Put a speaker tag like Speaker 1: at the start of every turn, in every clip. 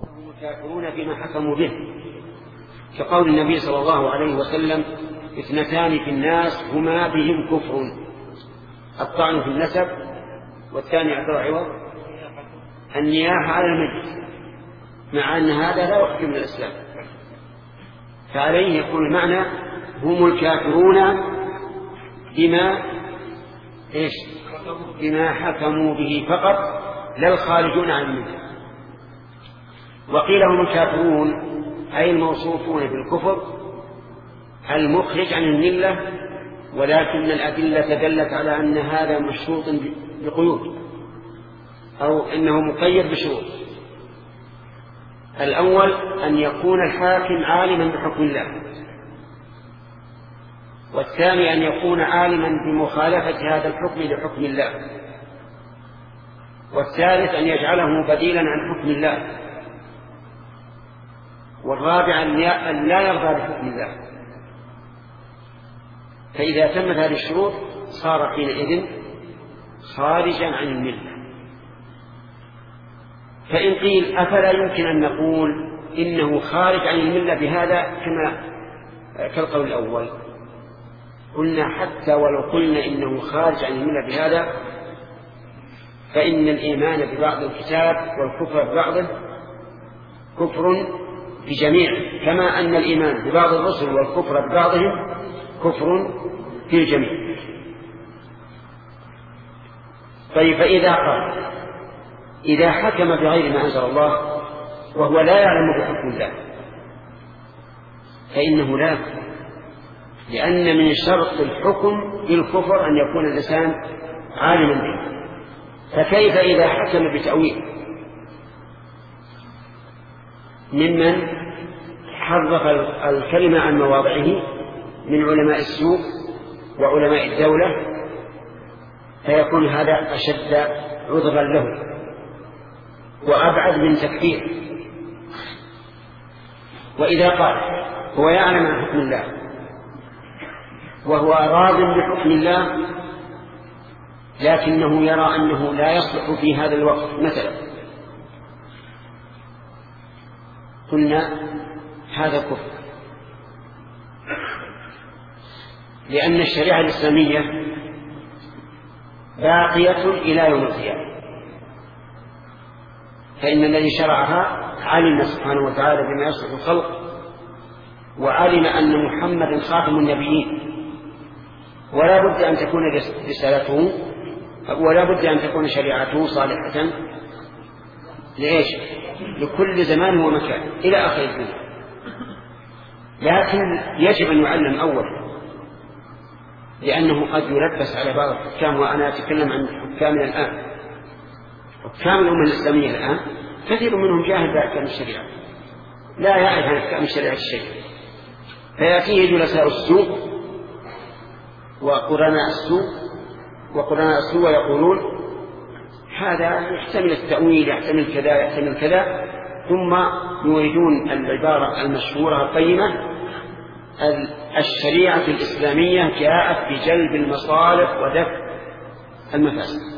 Speaker 1: هم الكافرون بما حكموا به، كقول النبي صلى الله عليه وسلم: اثنتان في الناس هما بهم كفر، الطعن في النسب، والثاني اعطاء عوض النياحة على الميت، مع أن هذا لا يخرج من الإسلام. فعليه يكون المعنى: هم الكافرون بما حكموا به فقط، لا الخارجون عن الملة. وقيل هم الكافرون أي الموصوفون بالكفر المخرج عن الملة، ولكن الأدلة دلت على أن هذا مشروط بقيود، أو إنه مقيد بشروط. الأول أن يكون الحاكم عالما بحكم الله، والثاني أن يكون عالما بمخالفة هذا الحكم لحكم الله، والثالث أن يجعله بديلا عن حكم الله، والرابع أن لا يرضى بحكم الله. فإذا تمت هذه الشروط صار حينئذ خارجا عن الملة. فإن قيل: أفلا يمكن أن نقول إنه خارج عن الملة بهذا كالقول الأول؟ قلنا: حتى ولو قلنا إنه خارج عن الملة بهذا، فإن الإيمان ببعض الكتاب والكفر ببعضه كفر بجميع، كما أن الإيمان ببعض الرسل والكفر ببعضهم كفر في الجميع. طيب، فإذا قال: إذا حكم بغير ما أنزل الله وهو لا يعلم بحكم الله، فإنه لا يكفر، لأن من شرط الحكم بالكفر أن يكون الإنسان عالما به. فكيف إذا حكم بتأويل ممن حرف الكلمة عن مواضعه من علماء السوق وعلماء الدولة، فيكون هذا أشد عذرا له وأبعد من تكفير. وإذا قال هو يعلم عن حكم الله وهو راض بحكم الله، لكنه يرى أنه لا يصلح في هذا الوقت مثلا، قلنا هذا كفر، لأن الشريعة الإسلامية باقية إلى يوم القيامة، فإن الذي شرعها علم سبحانه وتعالى بما يصلح الخلق، وعلم أن محمدا خاتم النبيين، ولا بد أن تكون رسالته ولا بد أن تكون شريعته صالحة لإيش؟ لكل زمان ومكان إلى آخر الدنيا. لكن يجب أن يعلم أولا، لأنه قد يلبس على بعض الحكام، وأنا أتكلم عن حكامنا الآن، حكام الأمة الإسلامية الآن كثير منهم جاهل بأحكام الشريعة، لا يعرف عن أحكام الشريعة الشيء، فيأتيه جلساء السوق وقرناء السوق ويقولون هذا يحتمل التأويل، يحتمل كذا، يحتمل كذا، ثم يريدون العبارة المشهورة القيمة: الشريعة الإسلامية جاءت بجلب المصالح ودفع المفاسد.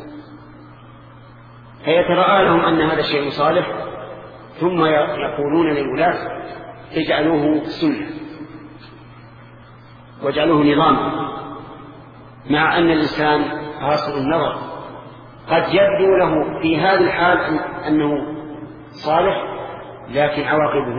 Speaker 1: فيترأى لهم أن هذا الشيء صالح، ثم يقولون للولاة: اجعلوه سنة واجعلوه نظام، مع أن الإنسان قاصر النظر قد يبدو له في هذه الحال أنه صالح، لكن عواقبه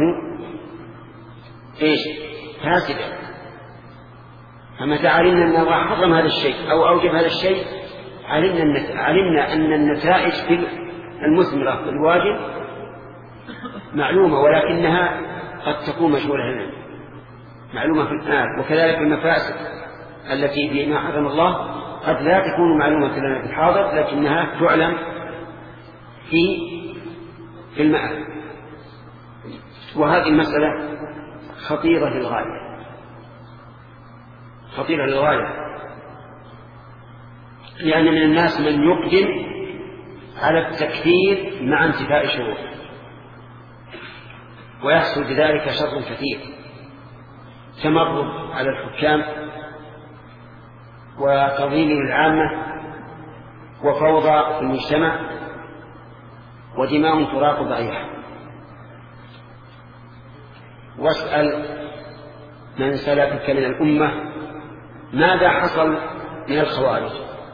Speaker 1: فاسدة. فمتى علمنا أن الله حرم هذا الشيء أو أوجب هذا الشيء، علمنا أن النتائج في المثمرة في الواجب معلومة، ولكنها قد تكون مجهولة لنا، معلومة في الآن. وكذلك المفاسد التي بما حرم الله قد لا تكون معلومة لنا في الحاضر، لكنها تعلم في المآل. وهذه المسألة خطيرة للغاية، لأن من الناس من يقدم على التكفير مع انتفاء شروطه، ويحصل بذلك شر كثير: تمرد على الحكام، وتضليل العامة، وفوضى في المجتمع، ودماء تراق ضعيفة. واسأل من سلفك من الأمة ماذا حصل من الخوارج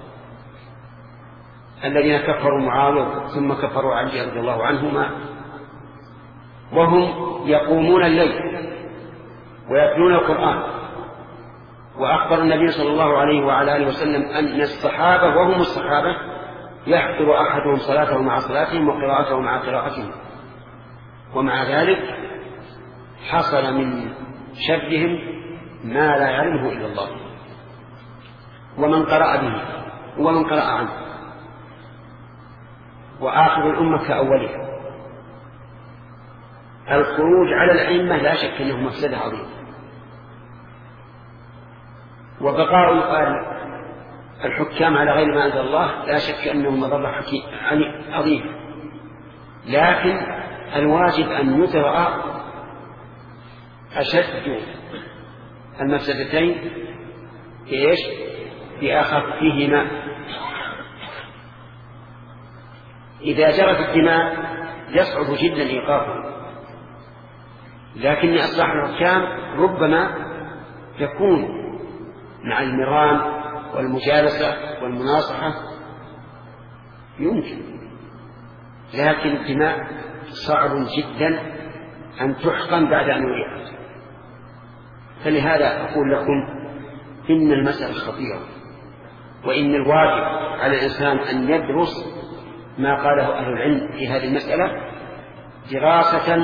Speaker 1: الذين كفروا معاوية ثم كفروا علي رضي الله عنهما وهم يقومون الليل ويتلون القرآن. وأخبر النبي صلى الله عليه وعلى آله وسلم أن الصحابة وهم الصحابة يحضر أحدهم صلاته مع صلاتهم وقراءته مع قراءتهم، ومع ذلك حصل من شرهم ما لا يعلمه إلا الله ومن قرأ به ومن قرأ عنه. وآخر الأمة كأولها. الخروج على الأئمة لا شك أنه مفسدة عظيمة، وبقاء الحكام على غير ما أنزل الله لا شك أنه مضرة عظيمة، لكن الواجب أن يدرأ أشد المفسدتين بأخفهما. إذا جرت الدماء يصعب جدا إيقافها، لكن إصلاح الحكام ربما يكون مع المران والمجالسة والمناصحة يمكن، لكن الدماء صعب جدا أن تحقن بعد أن يريد. فلهذا أقول لكم إن المسألة خطيرة، وإن الواجب على الإنسان أن يدرس ما قاله أهل العلم في هذه المسألة دراسة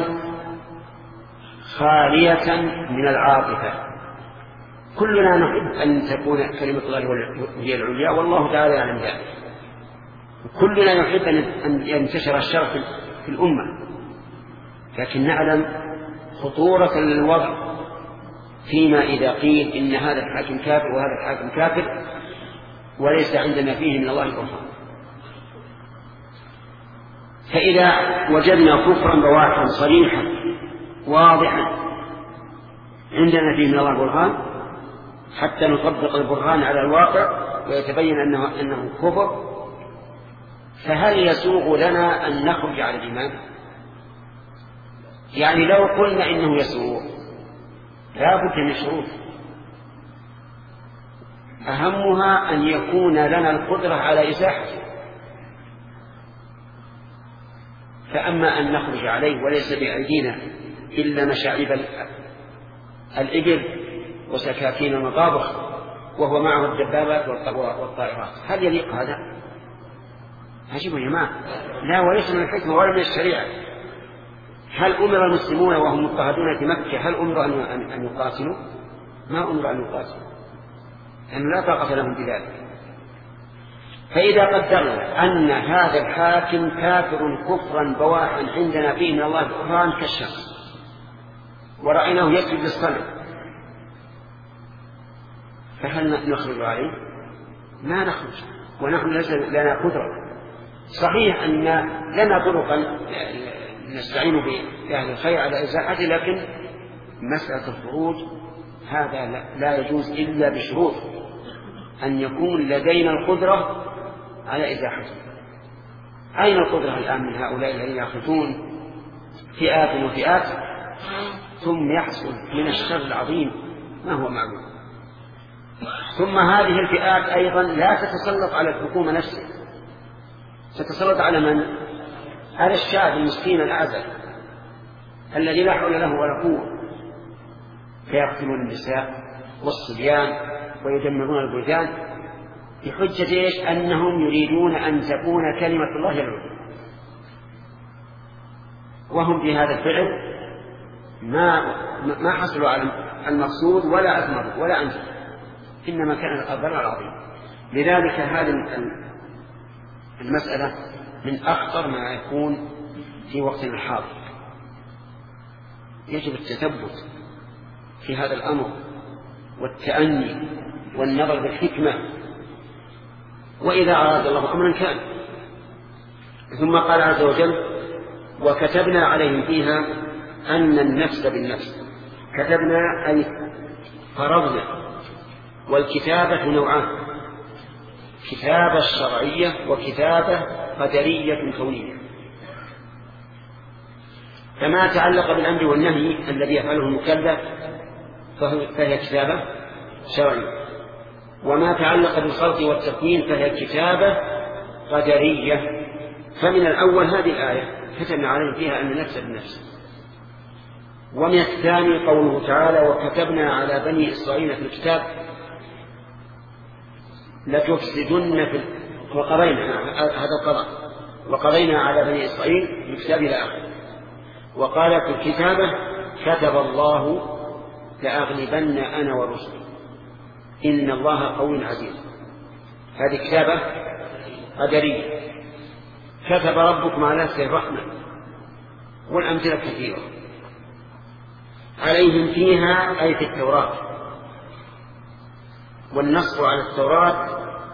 Speaker 1: خالية من العاطفة. كلنا نحب أن تكون كلمة الله هي العليا، والله تعالى يعلم ذلك. كلنا يحب أن ينتشر الشر في الأمة، لكن نعلم خطورة الوضع فيما إذا قيل إن هذا الحاكم كافر وهذا الحاكم كافر وليس عندنا فيه من الله برهان. فإذا وجدنا كفرا بواحا صريحا واضحا عندنا فيه من الله برهان حتى نطبق البرهان على الواقع ويتبين أنه كفر، فهل يسوغ لنا أن نخرج على الإيمان؟ يعني لو قلنا إنه يسوغ لا بد من شروط، أهمها أن يكون لنا القدرة على إزاحته. فأما أن نخرج عليه وليس بأيدينا إلا مشاعب الإبل وسكاكين المطابخ وهو معه الدبابات والطائرات، هل يليق هذا؟ عجيب يا جماعة، لا وليس من الحكمة ولا من الشريعة. هل أمر المسلمون وهم مضطهدون في مكة هل أمر أن يقاتلوا؟ ما أمر أن يقاتلوا، لأنه لا طاقة لهم بذلك. فإذا قدرنا أن هذا الحاكم كافر كفرا بواحا عندنا فيه من الله برهان كالشمس ورأيناه يسجد للصلاة، فهل نخرج عليه؟ ما نخرج، ونحن ليس لنا قدرة. صحيح أن لنا طرقا نستعين بأهل الخير على إزاحته، لكن مسألة الخروج هذا لا يجوز إلا بشروط، أن يكون لدينا القدرة على إزاحته. أين القدرة الآن من هؤلاء الذين يأخذون فئات وفئات ثم يحصل من الشر العظيم ما هو معلوم؟ ثم هذه الفئات أيضا لا تتسلط على الحكومة نفسها، تتسلط على من؟ على الشعب المسكين الأعزل الذي لا حول له ولا قوة، فيقتلون النساء والصبيان ويدمرون البلدان بحجة إيش؟ أنهم يريدون أن تكون كلمة الله العليا، وهم بهذا الفعل ما حصلوا على المقصود ولا أثمروا ولا أنجزوا، إنما كان الضرر العظيم. لذلك هذه المسألة من أخطر ما يكون في وقتنا الحاضر. يجب التثبت في هذا الأمر والتأني والنظر بالحكمة، وإذا أراد الله أمرا كان. ثم قال عز وجل: وكتبنا عليهم فيها أن النفس بالنفس. كتبنا أي فرضنا، والكتابة نوعان: كتابة شرعية وكتابة قدرية كونية. فما تعلق بالأمر والنهي الذي يفعله المكلف فهي كتابة شرعية، وما تعلق بالخلق والتكوين فهي كتابة قدرية. فمن الأول هذه الآية كتبنا عليه فيها أن النفس بالنفس. ومن الثاني قوله تعالى وكتبنا على بني إسرائيل في الكتاب لتفسدن في وقضينا هذا القضاء وقضينا على بني إسرائيل في الكتاب إلى آخره. وقال في الكتابة كتب الله لأغلبن أنا ورسلي إن الله قوي عزيز. هذه كتابة قدرية. كتب ربكم على نفسه الرحمة، والأمثلة كثيرة عليهم فيها أي في التوراة. والنص على التوراة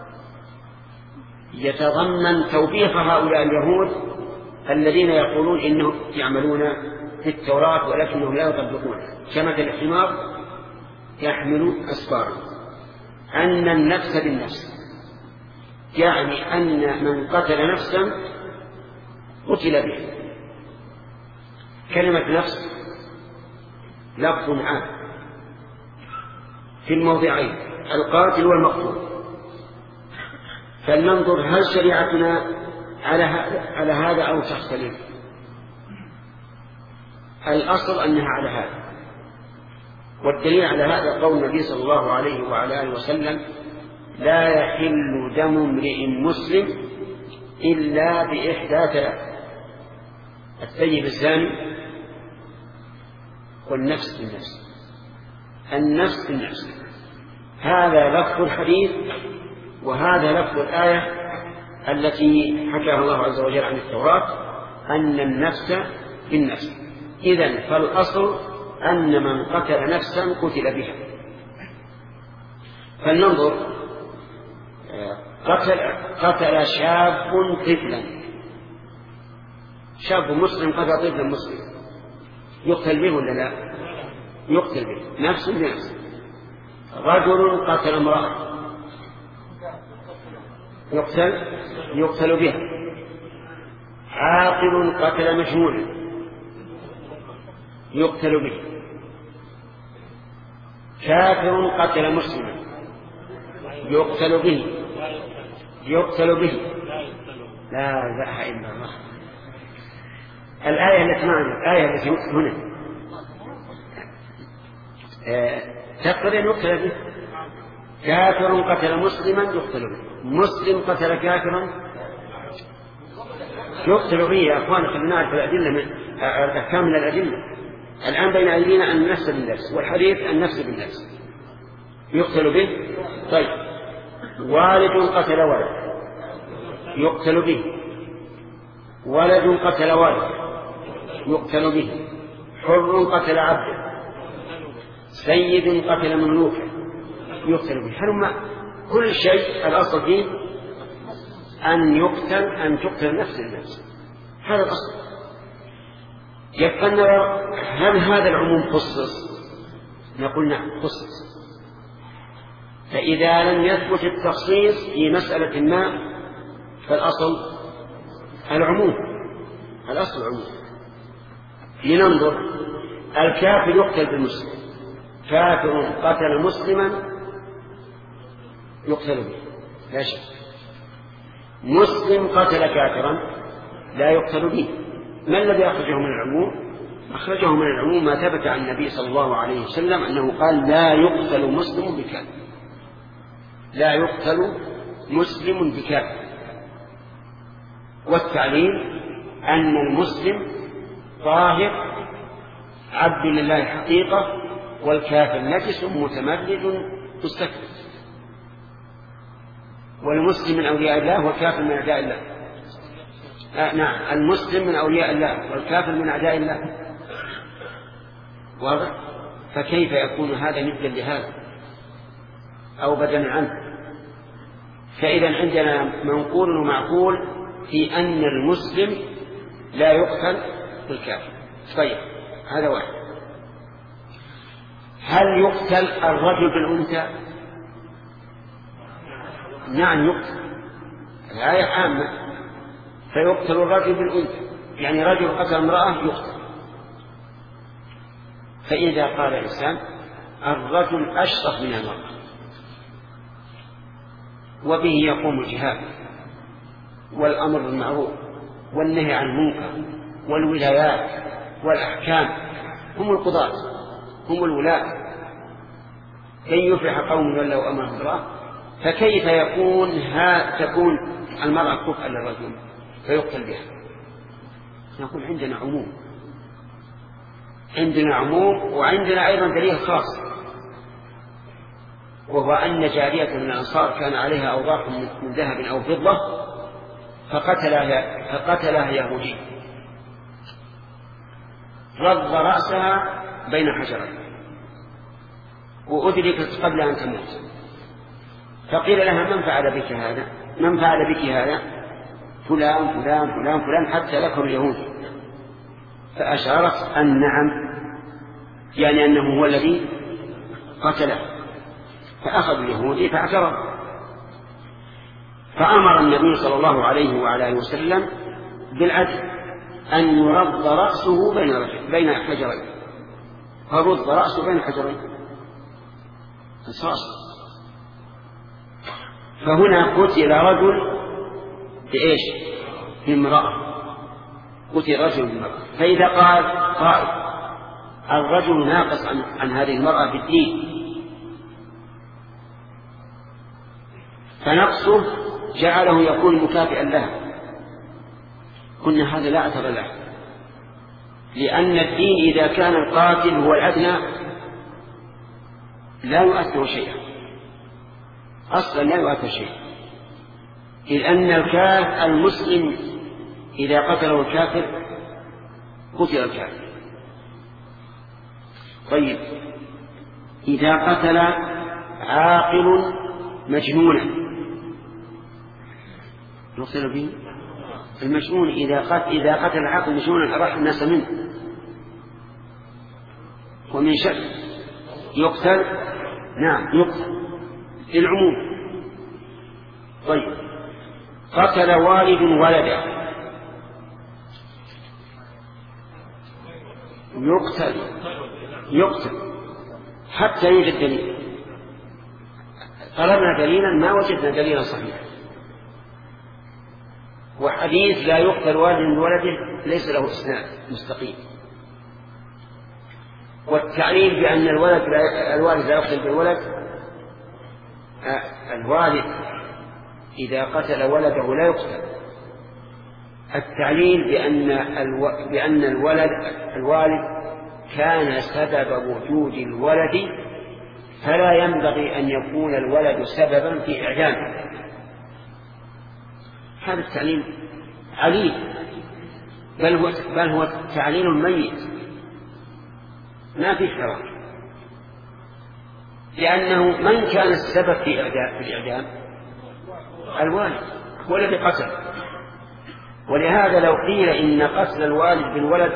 Speaker 1: يتضمن توبيخ هؤلاء اليهود الذين يقولون إنهم يعملون في التوراة ولكنهم لا يطبقونها، كمثل الحمار يحمل أسفارا. أن النفس بالنفس يعني أن من قتل نفسا قتل به. كلمة نفس لفظ عام في الموضعين القاتل والمقتول. فلننظر هل شريعتنا على هذا أو تختلف. الأصل أنها على هذا، والدليل على هذا قول النبي صلى الله عليه وعلى آله وسلم لا يحل دم امرئ مسلم إلا بإحدى ثلاث: الثيب الزاني، والنفس بالنفس. النفس بالنفس هذا لفظ الحديث، وهذا لفظ الآية التي حكاها الله عز وجل عن التوراة أن النفس بالنفس. إذن فالأصل أن من قتل نفسا قتل بها. فلننظر قتل شاب طفلا، شاب مسلم قتل طفلا مسلم، يقتل به ولا لا؟ يقتل به نفس بنفس. رجل قتل امرأة يقتل بها. عاقل قتل مجنونا يقتل به. كافر قتل مسلما يقتل به. لا إله إلا الله. الآية التي معنا الآية التي هنا تقتضي أن يقتل به. كافر قتل مسلما يقتل به. مسلم قتل كافرا يقتل به. يا أخوان خلينا نعرف الأحكام من الأدلة. الآن بين أيدينا أن النفس بالنفس، والحديث النفس بالنفس يقتل به. طيب والد قتل ولد يقتل به. ولد قتل والد يقتل به. حر قتل عبد. سيد قتل مملوكا يقتل به. كل شيء الأصل فيه أن تقتل نفس النفس. هذا الأصل. يبقى النظر هل هذا العموم خصص؟ نقول نعم خصص. فإذا لم يثبت التخصيص في مسألة ما فالأصل العموم. الأصل العموم. لننظر الكافر يقتل بالمسلم. كافر قتل مسلما يقتل به لا شك. مسلم قتل كافرا لا يقتل به. ما الذي أخرجه من العموم؟ أخرجه من العموم ما ثبت عن النبي صلى الله عليه وسلم أنه قال لا يقتل مسلم بكافر. لا يقتل مسلم بكافر. والتعليل أن المسلم طاهر عبد لله حقيقة، والكافر نجس متمرد مستكبر. والمسلم من أولياء الله والكافر من أعداء الله. نعم المسلم من أولياء الله والكافر من أعداء الله. واضح؟ فكيف يكون هذا ندا لهذا أو بدلا عنه؟ فإذا عندنا منقول ومعقول في أن المسلم لا يقتل بالكافر. طيب هذا واحد. هل يقتل الرجل بالأنثى؟ نعم يقتل. الآية عامة. فيقتل الرجل بالأنثى، يعني رجل قتل امرأة يقتل فإذا قال الإنسان الرجل أشرف من المرأة وبه يقوم الجهاد والأمر بالمعروف والنهي عن المنكر والولايات والأحكام، هم القضاة هم الولاة، كي يفلح قوم ولوا أمرهم الله، فكيف تكون المرأة كفءا للرجل فيقتل بها؟ نقول عندنا عموم وعندنا أيضا دليل خاص، وهو أن جارية من الأنصار كان عليها أوراق من ذهب أو فضة فقتلها يهودي، رض رأسها بين حجرين وأدركت قبل أن تموت، فقيل لها من فعل بك هذا؟ فلان فلان فلان فلان، حتى ذكر اليهودي، فأشارت أن نعم، يعني أنه هو الذي قتله، فأخذ اليهودي فاعترف، فأمر النبي صلى الله عليه وعلى آله وسلم بالعدل أن يرد رأسه بين حجرين، فرد رأسه بين حجرين قصاص. فهنا قتل رجل بإيش؟ بامرأة، قتل رجل بامرأة. فإذا قال قائل الرجل ناقص عن هذه المرأة في الدين، فنقصه جعله يكون مكافئا لها، قلنا هذا لا أثر له، لأن الدين إذا كان القاتل هو الأدنى لا يؤثر شيئا، أصلا لا يؤثر شيئا، إذ أن المسلم إذا قتله الكافر قتل الكافر. طيب إذا قتل عاقل مجنونا يقتل به؟ المجنون إذا قتل العاقل مجنونا أراح الناس منه، ومن شك يقتل، نعم يقتل للعموم. طيب قتل والد ولده يقتل حتى يوجد دليل، طلبنا دليلا ما وجدنا دليلا صحيحا، وحديث لا يقتل والد من ولده ليس له إسناد مستقيم، والتعليل بأن الوالد لا يقتل بالولد، الوالد إذا قتل ولده لا يقتل، التعليل بأن الوالد كان سبب وجود الولد، فلا ينبغي أن يكون الولد سببا في إعدامه، هذا التعليل عليل، بل هو تعليل ميت ما في شرع، لأنه من كان السبب في الإعدام؟ الوالد هو الذي قتل. ولهذا لو قيل إن قتل الوالد بالولد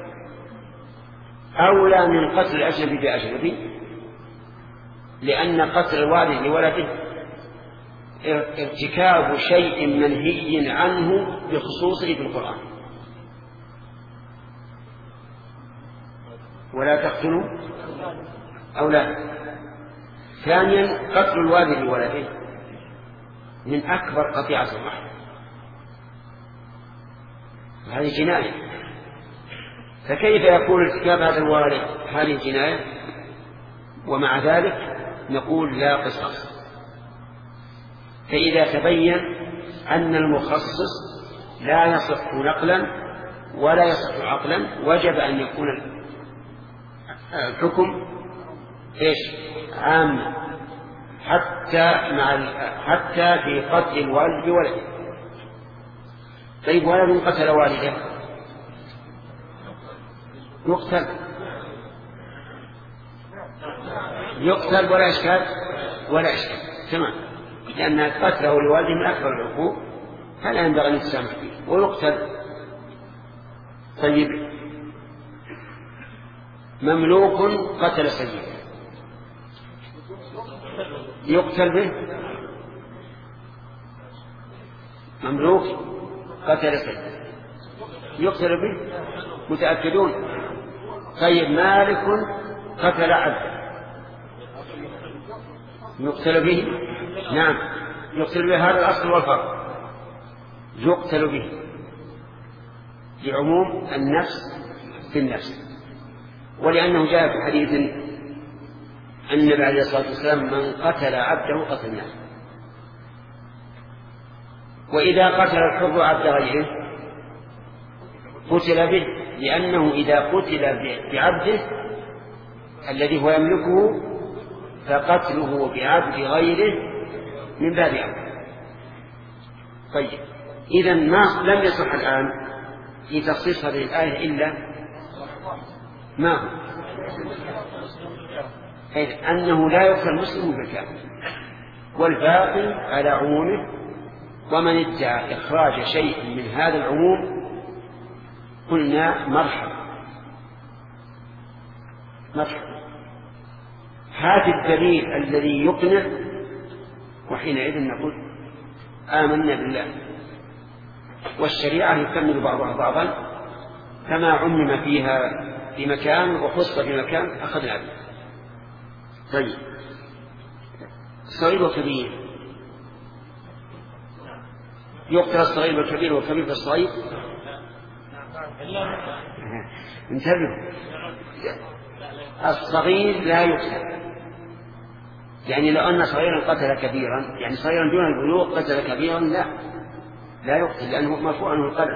Speaker 1: أولى من قتل الأجنبي بأجنبي، لأن قتل الوالد لولده ارتكاب شيء منهي عنه بخصوصه في القرآن، ولا تقتلوا أولادكم. ثانيا قتل الوالد لولده من أكبر قطيعة الرحم، هذه جناية، فكيف يكون ارتكاب هذا الوالد هذه جناية ومع ذلك نقول لا قصاص؟ فإذا تبين أن المخصص لا يصح نقلا ولا يصح عقلا وجب أن يكون الحكم إيش؟ عام، حتى في قتل الوالد بولده. طيب ولد قتل والده يقتل ولا إشكال تمام، لأن قتله لوالده من أكبر العقوق، فلا ينبغي أن يتسامح فيه ويقتل. طيب مملوك قتل سيده يقتل به؟ مملوك قتل سيده يقتل به؟ متأكدون؟ طيب مالك قتل عبدا يقتل به. نعم يقتل به، هذا الأصل والفرق، يقتل به لعموم النفس بالنفس. ولأنه جاء في حديث أن النبي عليه الصلاة والسلام من قتل عبده قتلناه. وإذا قتل الحر عبد غيره قتل به، لأنه إذا قتل بعبده الذي هو يملكه فقتله بعبد غيره من باب أولى. طيب إذا ما لم يصح الآن في تخصيص هذه الآية إلا ما هو أنه لا يقتل المسلم بالكافر، والباقي على عمومه. ومن ادعى إخراج شيء من هذا العموم قلنا مرحبا مرحبا، هذا الدليل الذي يقنع، وحينئذ نقول آمنا بالله. والشريعة يكمل بعضها بعضا، كما عمم فيها في مكان وخص في مكان أخذنا به. طيب الصغير والكبير، يقتل الصغير والكبير والكبير بالصغير. انتبهوا، الصغير لا يقتل، يعني لو أن صغيرا قتل كبيرا، يعني صغيرا دون البلوغ قتل كبيرا، لا يقتل، لأنه مرفوع عنه القلم،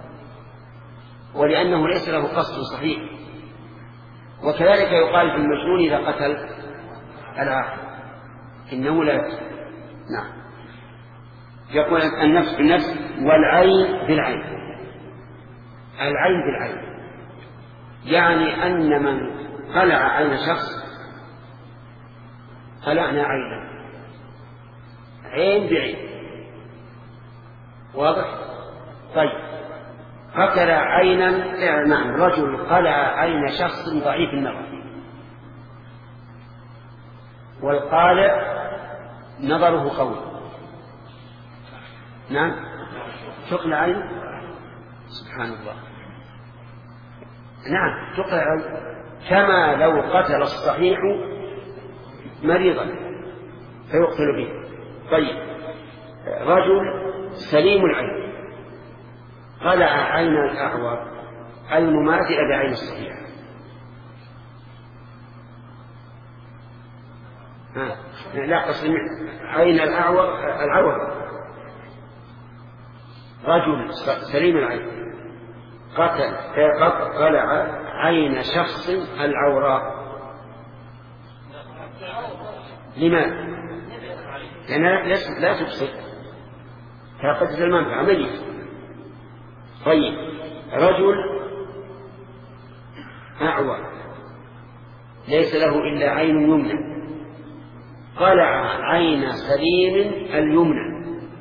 Speaker 1: ولأنه ليس له قصد صحيح. وكذلك يقال في المجنون إذا قتل العاقل إنه لا يقتل. نعم يقول النفس بالنفس والعين بالعين. العين بالعين يعني أن من قلع عين شخص قلعنا عينا، عين بعين، واضح؟ طيب قتل عينا، نعم رجل قلع عين شخص ضعيف النظر، والقالع نظره قوي، نعم تقلع عين، سبحان الله، نعم تقلع عين، كما لو قتل الصحيح مريضا فيقتل به. طيب رجل سليم العين قلع عين الأعور المماثلة بعين الصحيح، لا قصد عين العور، رجل سليم العين قلع عين شخص العوراء. لماذا؟ لأنها لا تبصر، فقدت المنفعة ميت. طيب رجل أعور ليس له إلا عين يمنى قلع عين سليم اليمنى،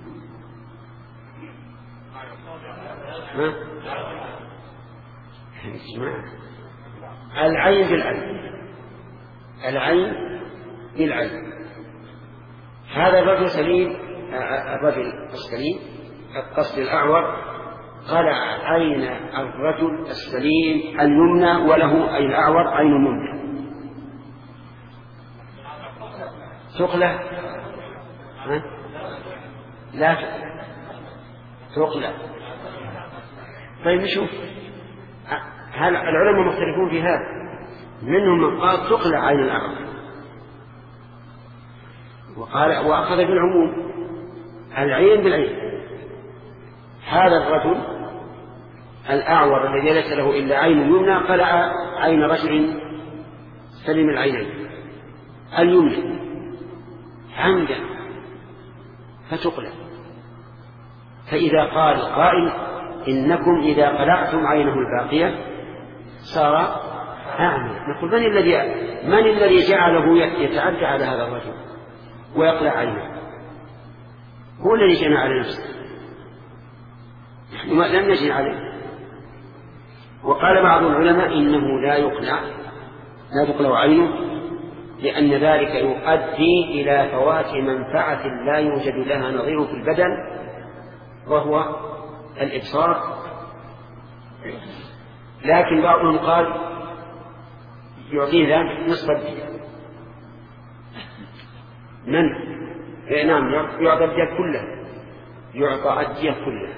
Speaker 1: العين بالعين، العين بالعين. هذا الرجل سليم، الرجل السليم القصد الأعور قلع عين الرجل السليم اليمنى وله أي الأعور عين يمنى، تقلع؟ لا تقلع. طيب نشوف، هل العلماء مختلفون في هذا؟ منهم من قال تقلع عين الأعور وقال وأخذ بالعموم العين بالعين. هذا الرجل الأعور الذي ليس له إلا عين يمنى قلع عين رجل سليم العينين اليمنى عمدا فتقلع. فإذا قال قائل إنكم إذا قلعتم عينه الباقية صار أعمى، نقول من الذي جعله يتعدى على هذا الرجل ويقلع عينه؟ هو الذي جنى على نفسه، نحن لم نجن عليه. وقال بعض العلماء إنه لا تقلع عينه، لأن ذلك يؤدي إلى فوات منفعة لا يوجد لها نظير في البدن، وهو الإبصار. لكن بعضهم قال يعطيه ذلك نصف الدية. من؟ نعم، يعطى الدية كلها، يعطى الدية كلها.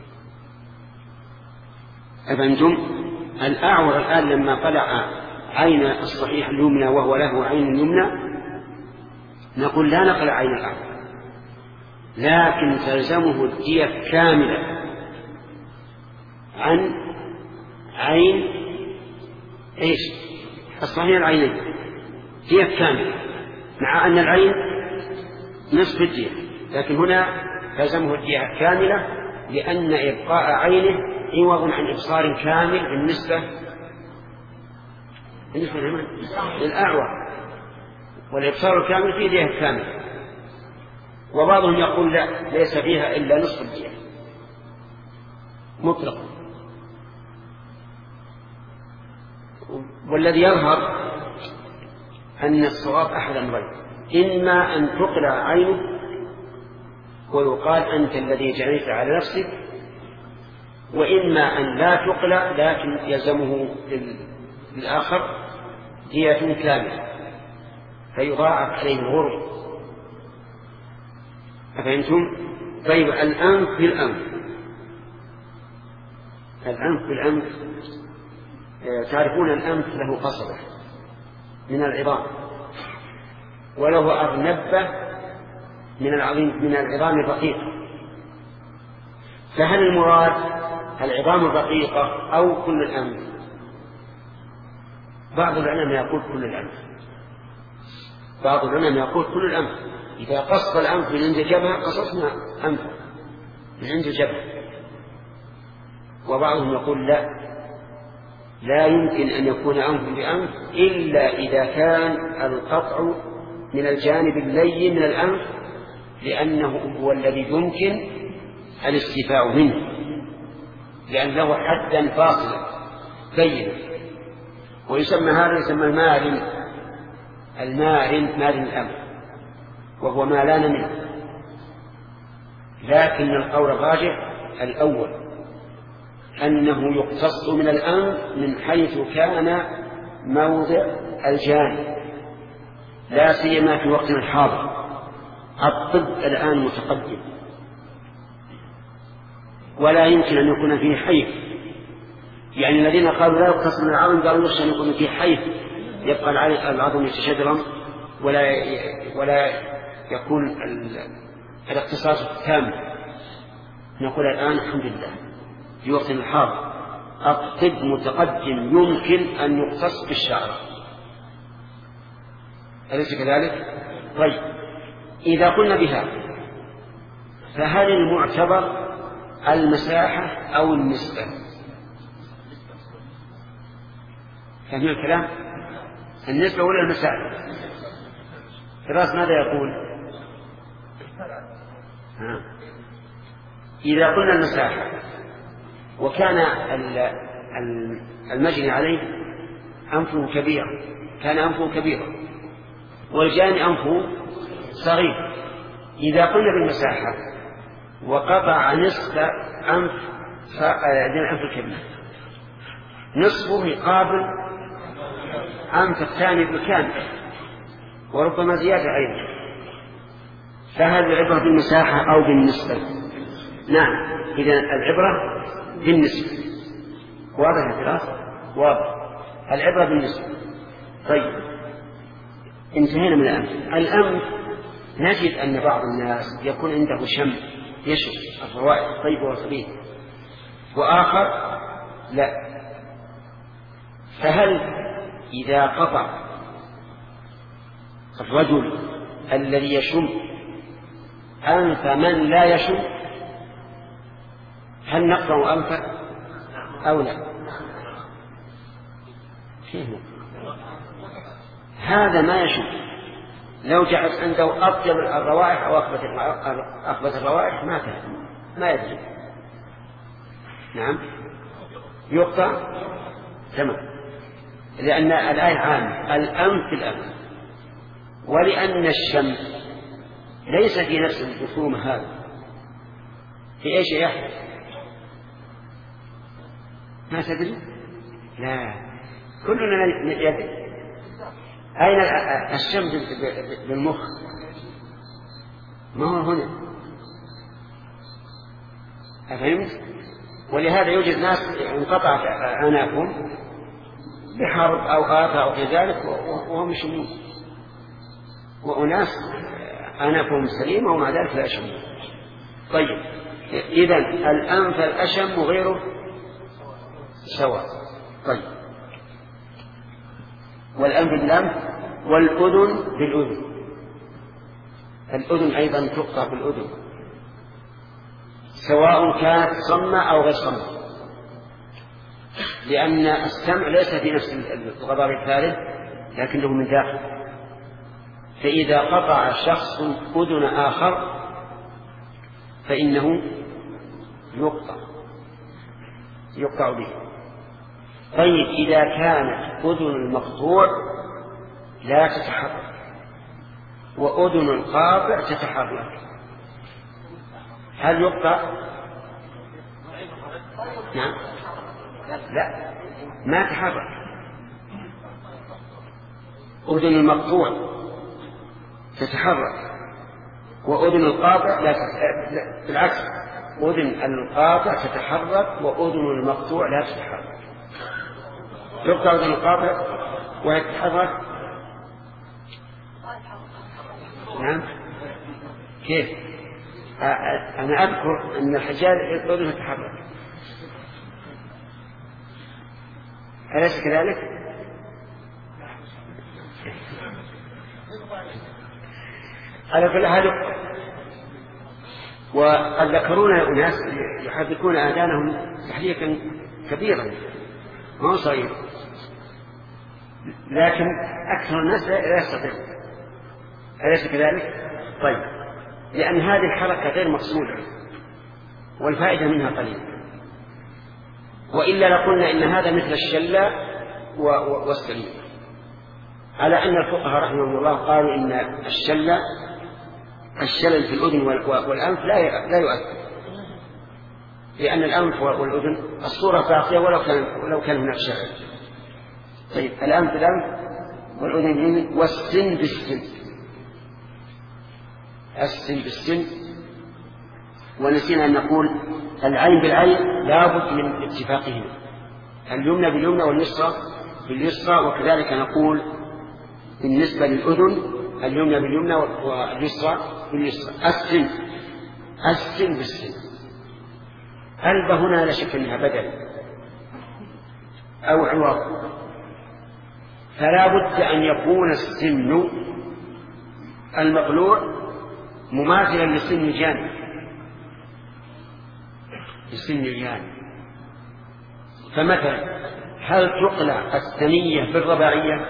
Speaker 1: أفهمتم؟ الأعور الآن لما طلع عين الصحيح اليمنى وهو له عين يمنى نقول لا نقل عين الأعور، لكن تلزمه الدية كاملة عن عين ايش؟ الصحيح العينين، دية كاملة، مع أن العين نصف الدية، لكن هنا تلزمه الدية كاملة لأن إبقاء عينه عوض عن إبصار كامل بالنسبة للأعور، والإبصار الكامل فيه دية كاملة. وبعضهم يقول لا، ليس فيها إلا نصف الدية مطلقا. والذي يظهر أن الصواب أحد أمرين: إما أن تقلع عينه ويقال أنت الذي جنيت على نفسك، وإما أن لا تقلع لكن يلزمه للآخر دية كاملة فيضاعف عليه الغرم. أفهمتم؟ طيب الأنف بالأنف، الأنف بالأنف، تعرفون الأنف له قصبة من العظام وله أرنبة من العظام الرقيقة، فهل المراد العظام الرقيقة أو كل الأنف؟ بعض العلماء يقول كل الأنف، بعض العلماء يقول كل الأنف. إذا قص الأنف من عند الجبهة قصصنا أنف من عند الجبهة. وبعضهم يقول لا يمكن أن يكون أنف بأنف إلا إذا كان القطع من الجانب اللين من الأنف، لأنه هو الذي يمكن الاستيفاء منه، لأن له حدا فاصلا بينا. ويسمى هذا يسمى المارن الأنف، وهو ما لان منه. لكن القول الراجح الأول، أنه يقتص من الأنف من حيث كان موضع الجانب، لا سيما في وقتنا الحاضر. الطب الآن متقدم ولا يمكن أن يكون فيه حيث، يعني الذين قالوا لا يقتص من العظم قالوا يخشى أن يكون فيه حيث يبقى العظم يتشدرم ولا يكون الاختصاص التام. نقول الآن الحمد لله في وقت الحاضر الطب متقدم، يمكن أن يقتص بالشعر، أليس كذلك؟ طيب إذا قلنا بهذا فهل المعتبر المساحة أو النسبة؟ فهمنا الكلام؟ النسبة ولا المساحة؟ فراس ماذا يقول؟ إذا قلنا المساحة وكان المجني عليه أنفه كبيرا، كان أنفه كبيرا والجاني أنفه صغير، إذا قلنا بالمساحة وقطع نصف أنف الكبير، نصفه يقابل أنف الثاني بالكامل وربما زيادة أيضا، فهل العبرة بالمساحة أو بالنسبة؟ نعم، إذن العبرة بالنسبة. واضح يا فراس؟ واضح، العبرة بالنسبة. طيب انتهينا من الأنف نجد أن بعض الناس يكون عنده شم يشم الروائح الطيبة والخبيثة، وآخر لا. فهل إذا قطع الرجل الذي يشم أنف من لا يشم هل نقطع أنفه أو لا؟ هذا ما يشم لو جعلت عنده أطيب الروائح أو أخبث الروائح ما يدري. نعم يقطع تمام، لأن الآية عامة الأنف الأنف، ولأن الشم ليس في نفس الجسوم هذا، في أي شيء يحدث ما تدري؟ لا، كلنا يدري أين الشم بالمخ؟ ما هو هنا، أفهمت؟ ولهذا يوجد ناس انقطعت أعنافهم بحرب أو آفة أو في ذلك وهم يشمون، وأناس أعنافهم سليمة ومع ذلك لا يشمون. طيب، إذن الأنف الأشم وغيره سواء. طيب، والأنف بالأنف والأذن بالأذن. الأذن أيضا تقطع بالأذن سواء كانت صمة أو غير صمة، لأن السمع ليس في نفس الغضب الفارغ لكنه من داخل. فإذا قطع شخص أذن آخر فإنه يقطع به. طيب، إذا كانت أذن المقطوع لا تتحرك وأذن القاطع تتحرك، هل يقطع؟ نعم، لا، ما تحرك. أذن المقطوع تتحرك وأذن القاطع لا بالعكس، أذن القاطع تتحرك وأذن المقطوع لا تتحرك. يقطع أذن القاطع ويتحرك. نعم، كيف؟ أنا أذكر أن الحجاج أذنه تتحرك، أليس كذلك؟ على كل حال، وقد ذكرون أناس يحركون آذانهم تحريكا كبيرا ما هو صغير، لكن أكثر الناس لا يستطيع، أليس كذلك؟ طيب، لأن هذه الحركة غير مقصودة والفائدة منها قليلة، وإلا لقلنا إن هذا مثل الشلة والسليم، على أن الفقهاء رحمهم الله قالوا إن الشلل في الأذن والأنف لا يؤثر، لأن الأنف والأذن الصورة باقية ولو كان هناك شلل. طيب، الأنف بالأنف والأذن والسن بالسن، السن بالسن. ونسينا أن نقول العين بالعين لا بد من اتفاقهما، اليمنى باليمنى واليسرى باليسرى، وكذلك نقول بالنسبة للأذن اليمنى باليمنى واليسرى باليسرى. السن بالسن. الب هنا لا شك أنها بدل أو عوض، فلا بد أن يكون السن المقلوع مماثلا لسن الجانب، لسن الجانب. فمثلا هل تقلع الثنية بالرباعية؟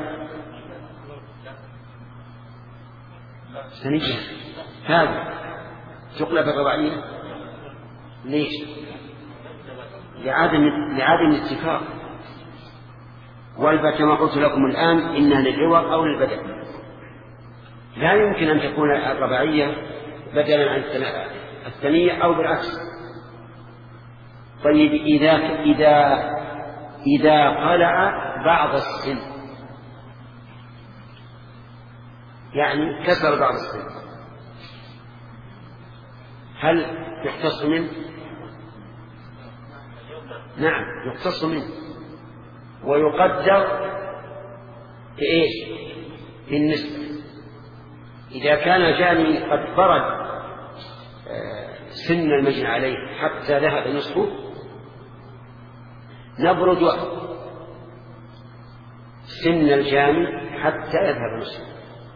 Speaker 1: ثنية هذا تقلع بالرباعية، ليش؟ لعدم الاتفاق. والبا كما قلت لكم الآن إنها للعوض أو للبدل، لا يمكن أن تكون الرباعية بدلا عن الثنية أو بالعكس. طيب، إذا قلع بعض السن، يعني كسر بعض السن، هل يقتص منه؟ نعم، يقتص منه ويقدر بإيش؟ بالنسبة. إذا كان جاني قد برد سن المجني عليه حتى ذهب نصفه، نبرد سن الجاني حتى يذهب نصفه.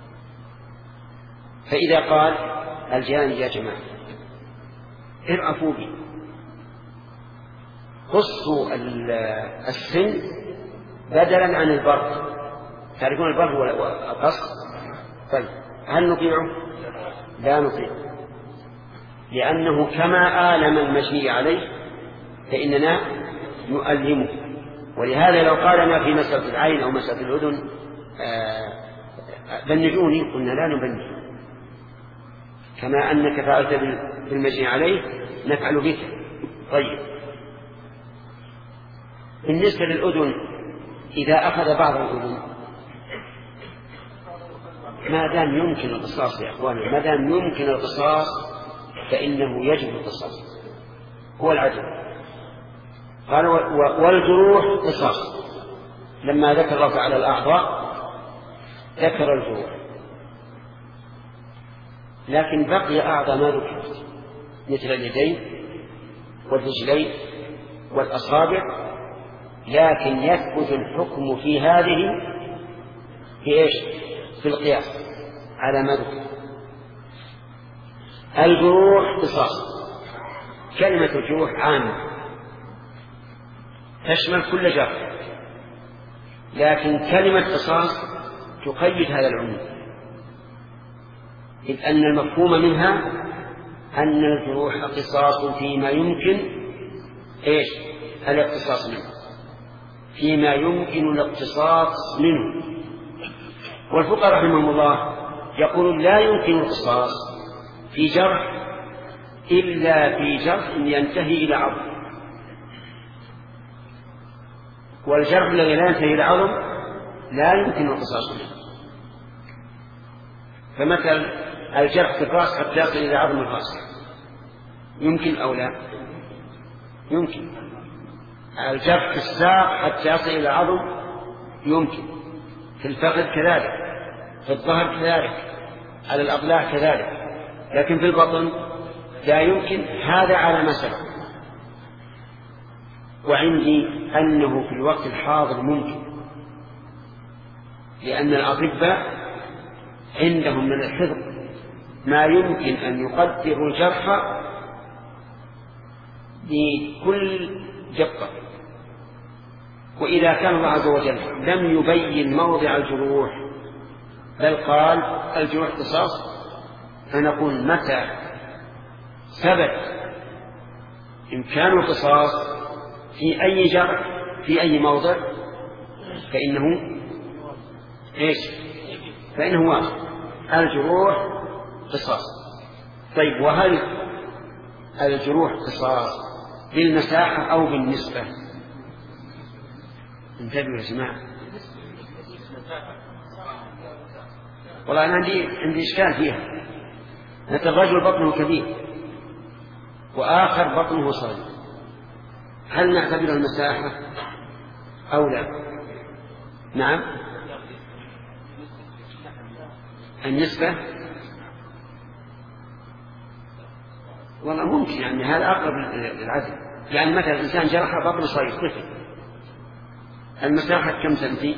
Speaker 1: فإذا قال الجاني يا جماعة ارأفوا بي، قصوا السن بدلا عن البرد، تعرفون البرد والقص. طيب، هل نطيعه؟ لا نطيعه، لأنه كما آلم المجني عليه فإننا نؤلمه. ولهذا لو قالنا في مسألة العين أو مسألة الأذن بنجوني، قلنا لا نبنج، كما أنك فعلت بالمجني عليه نفعل بك. طيب، بالنسبة للأذن إذا أخذ بعض الأذن ما دام يمكن القصاص يا إخواني، ما دام يمكن القصاص فإنه يجب القصاص، هو العدل. قال والجروح قصاص. لما ذكر الله تعالى الأعضاء ذكر الجروح، لكن بقي أعضاء ما ذكرت مثل اليدين والرجلين والأصابع، لكن يثبت الحكم في هذه في إيش؟ في القياس على ما ذكر. الجروح قصاص. كلمة الجروح عامة تشمل كل جرح، لكن كلمة قصاص تقيد هذا العموم، إذ أن المفهوم منها أن الجروح قصاص فيما يمكن إيش؟ الاقتصاص منه، فيما يمكن الاقتصاص منه. والفقهاء رحمهم الله يقول لا يمكن القصاص في جرح إلا في جرح ينتهي إلى عظم، والجرح الذي لا ينتهي إلى عظم لا يمكن القصاص منه. فمثل الجرح في الرأس حتى يصل إلى عظم الرأس يمكن أو لا؟ يمكن. الجرح في الساق حتى يصل إلى عظم يمكن، في الفخذ كذلك، في الظهر كذلك، على الأضلاع كذلك، لكن في البطن لا يمكن. هذا على ما سبق. وعندي أنه في الوقت الحاضر ممكن، لأن الأطباء عندهم من الحفظ ما يمكن أن يقدروا الجرح بكل دقة. وإذا كان الله عز وجل لم يبين موضع الجروح بل قال الجروح قصاص، فنقول متى ثبت إمكان القصاص في أي جرح في أي موضع فإنه إيش؟ فإنه واضح الجروح قصاص. طيب، وهل الجروح قصاص بالمساحة أو بالنسبة؟ انتبهوا يا جماعة، والله أنا عندي إشكال فيها. مثل الرجل بطنه كبير وآخر بطنه صغير، هل نعتبر المساحة أو لا؟ نعم، النسبة والله ممكن، يعني هذا أقرب للعدل. يعني مثلا الإنسان جرح بطنه صغير طفل، المساحة كم سنتي؟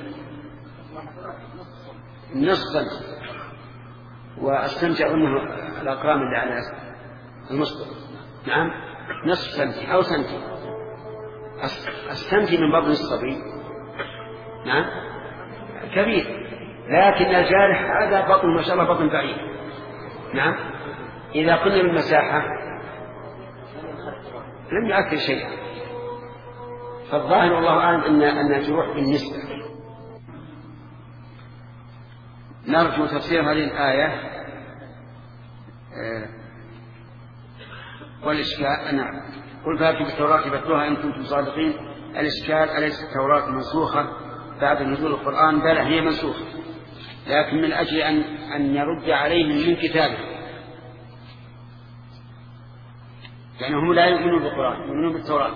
Speaker 1: نصف سنتي، واستمتع أنه الأقرام اللي على المسطح. نعم، نصف سنتي أو سنتي. السنتي من بطن الصبي نعم كبير، لكن الجارح هذا بطن ما شاء الله بطن بعيد. نعم، إذا قلنا بالمساحة لم يؤثر شيئا. فالظاهر والله أعلم أن الجروح بالنسبة. نرجو تفسير هذه الآية والإشكال. نعم، قل فاتوا بالتوراة فاتلوها إن كنتم صادقين. الإشكال أليست التوراة منسوخة بعد نزول القرآن؟ بل هي منسوخة، لكن من أجل أن يرد عليهم من كتابه، يعني هم لا يؤمنون بالقرآن، يؤمنون بالتوراة.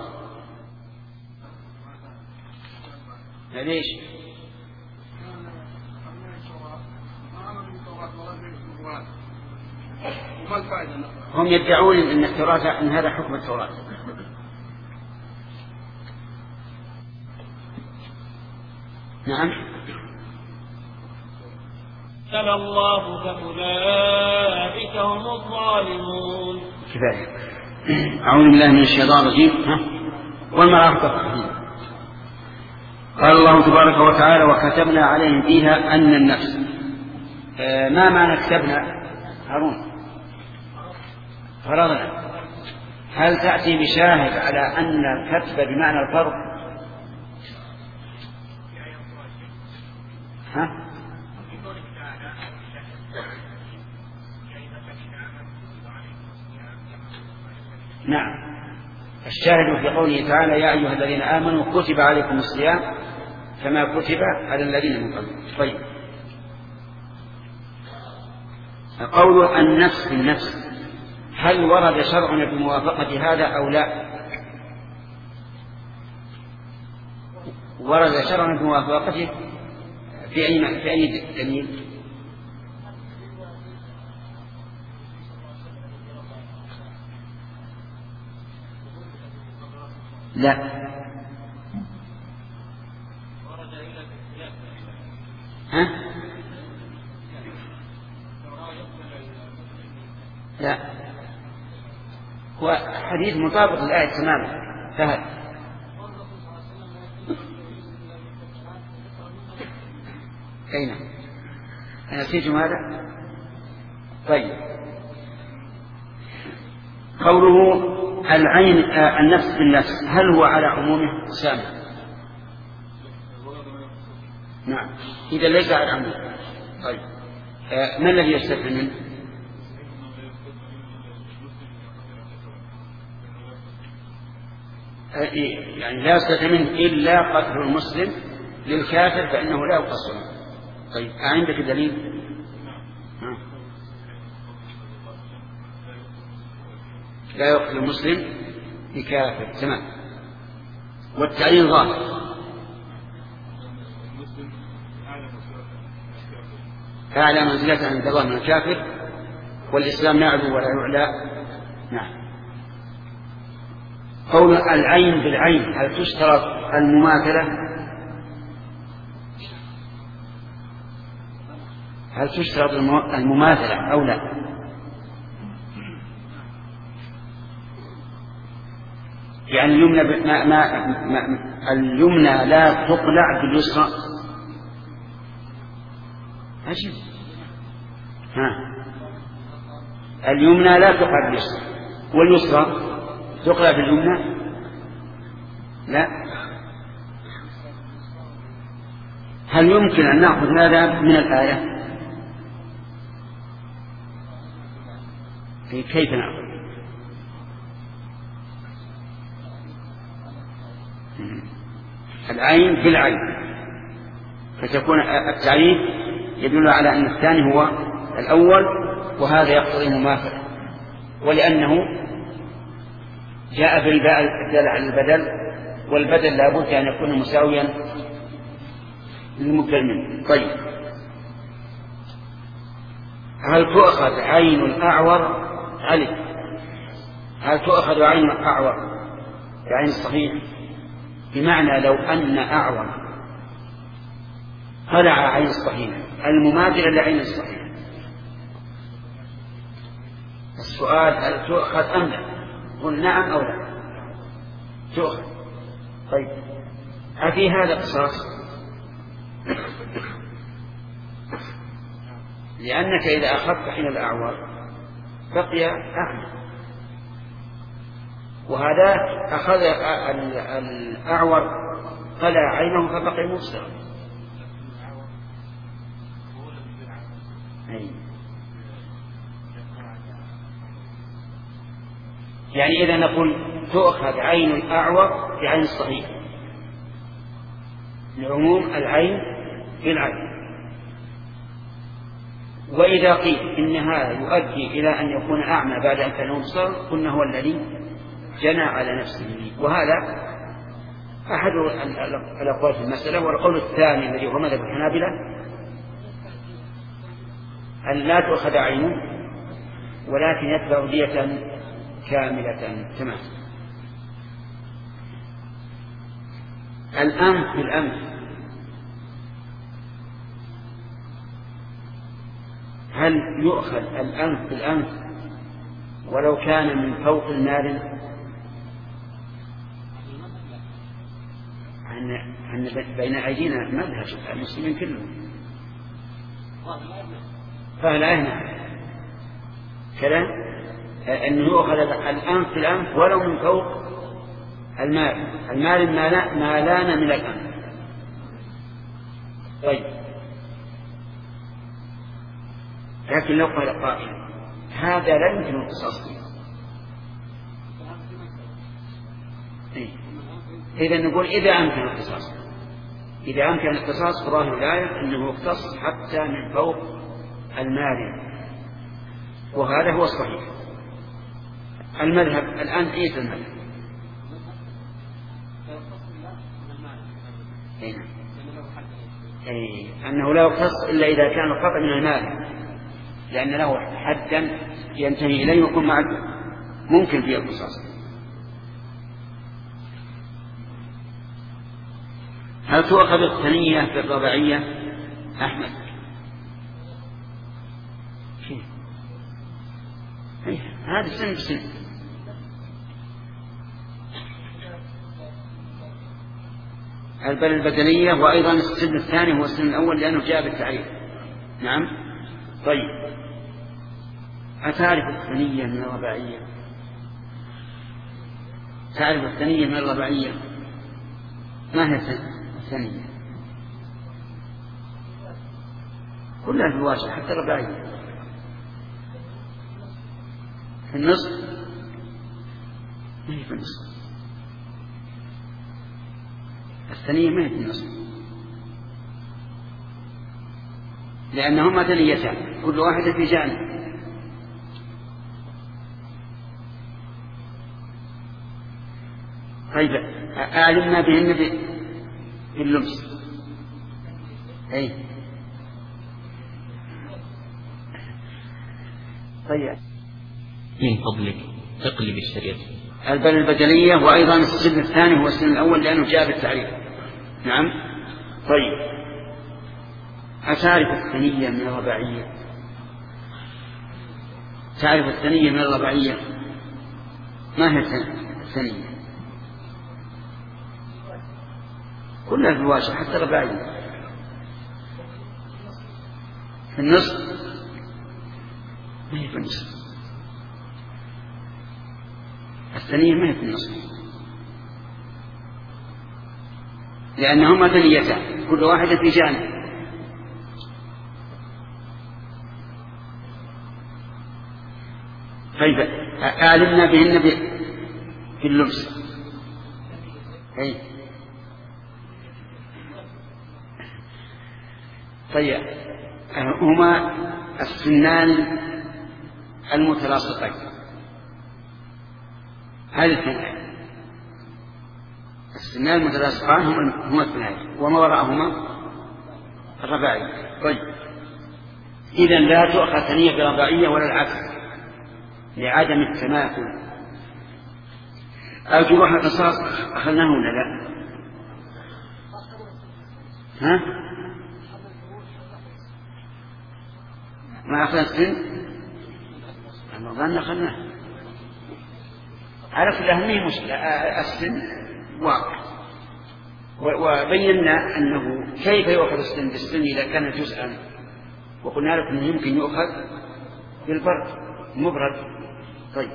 Speaker 1: ليش؟ هم يدعون أن التوراة أن هذا حكم التوراة. نعم،
Speaker 2: كما الله فأولئك هم الظالمون.
Speaker 1: كفاية. أعوذ بالله من الشيطان الرجيم. والمرأة قال الله تبارك وتعالى وكتبنا عليهم فيها أن النفس. ما معنى كتبنا هارون؟ فرضنا. هل تأتي بشاهد على أن الكتب بمعنى الفرض؟ ها؟ نعم، الشاهد في قوله تعالى يا أيها الذين آمنوا كتب عليكم الصيام كما كتب على الذين من قبلكم. طيب، قول النفس بالنفس هل ورد شرعنا بموافقة هذا أو لا؟ ورد شرعنا بموافقته في أي دليل؟ لا لا هو حديث مطابق للآية تماما. فهل أين أنا نسيت هذا؟ طيب قوله العين النفس بالنفس هل هو على عمومه سامع؟ نعم إذا ليس على عمومه. طيب ما الذي يستفيد منه؟ يعني لا يستفيد منه إلا قتل المسلم للكافر فإنه لا يقص منه. طيب عندك دليل؟ لا يقتل المسلم بكافر تمام. والتعيين ظاهر أعلى منزلة عند الله من الكافر والإسلام يعلو ولا يعلى. نعم. قول العين بالعين هل تشترط المماثلة؟ هل تشترط المماثلة أو لا؟ يعني اليمنى لا تقلع باليسرى. عجيب. اليمنى لا تقلع باليسرى واليسرى تقلع باليمنى. لا. هل يمكن أن نأخذ هذا من الآية؟ كيف نأخذ؟ العين بالعين فتكون التعريف يدل على أن الثاني هو الأول وهذا يقتضي مماثلة ولأنه جاء بالباء الدالة على البدل والبدل لا بد أن يكون مساويا للمكلم. طيب هل تؤخذ عين الأعور علي؟ هل تؤخذ عين الأعور بعين الصحيح؟ بمعنى لو أن أعور قلع عين الصحيح المماثلة لعين الصحيح السؤال هل تؤخذ أم لا؟ قل نعم أو لا تؤخذ. طيب أفي هذا قصاص؟ لأنك إذا أخذت حين الأعور بقي أعمى وهذا أخذ الأعور قلع عينه فبقي مبصرا. يعني إذا نقول تؤخذ عين الأعور بعين الصحيح لعموم العين بالعين. وإذا قيل إن هذا يؤدي إلى أن يكون أعمى بعد أن كان مبصرا قلنا هو الذي جنى على نفسه. وهذا أحد الأقوال في المسألة. والقول الثاني الذي هو مذهب الحنابلة أن لا تؤخذ عينه ولكن يتبع دية كاملة تمام. الأنف بالأنف هل يؤخذ الأنف بالأنف ولو كان من فوق المال؟ أن بين أيدينا مذهب المسلمين كلهم فلا يهنى كلام أنه يؤخذ الأنف بالأنف ولو من فوق المال ما لان من الأنف. طيب لكن لو قال قائل هذا لا يمكن القصاص فيه إذا نقول إذا أمكن القصاص إذا أمكن القصاص فظاهر الآية أنه يقتص حتى من فوق المال وهذا هو الصحيح. المذهب الآن إيه المذهب؟ أنه لا يقتص إلا إذا كان القطع من المال، لأن له حدا ينتهي إليه ويكون مع ممكن فيه القصاص. هل تؤخذ الثنية بالرباعية؟ أحمد هذا سن بسن. البل البدنية، وأيضا السن الثاني هو السن الأول لأنه جاء بالتعريف. نعم. طيب، أتعرف الثنية من الرباعية؟ تعرف الثنية من الرباعية؟ ما هي الثنية؟ كلها في الواجهة حتى الرباعية في النصف. ما هي في النصف؟ الثنية ما هي في النصف، لأنهما ثنيتان كل واحدة في جانب. طيب، أعلمنا بهن باللمس. أي طيب،
Speaker 3: من فضلك تقلب الشريط.
Speaker 1: البل البدنية، وأيضا السن الثاني هو السن الأول لأنه جاء بالتعريف. نعم. طيب، أتعرف الثنية من الرباعية؟ تعرف الثنية من الرباعية؟ ما هي الثنية؟ كلها في الواجهة حتى الرباعية في النصف. ما هي في النصف؟ الثنية ما هي في النصف، لأنهما ثنيتان كل واحدة في جانب. طيب، أعلمنا بهن باللبس. أي طيب، هما السنان المتلاصقين، هذه السنان المتلاصقان هما الثنائي، وما وراءهما الرباعي. طيب، إذن لا تؤخذ ثنية برباعية ولا العكس لعدم التماثل. الجروح القصاص أخذناه ولا لا؟ ها؟ ما أخذ السن؟ رمضان أخذناه. على كل أهمية مشكلة السن واقع، وبينا أنه كيف يؤخذ السن بالسن إذا كان جزءا، وقلنا لكم أنه يمكن يؤخذ بالبرد مبرد. طيب،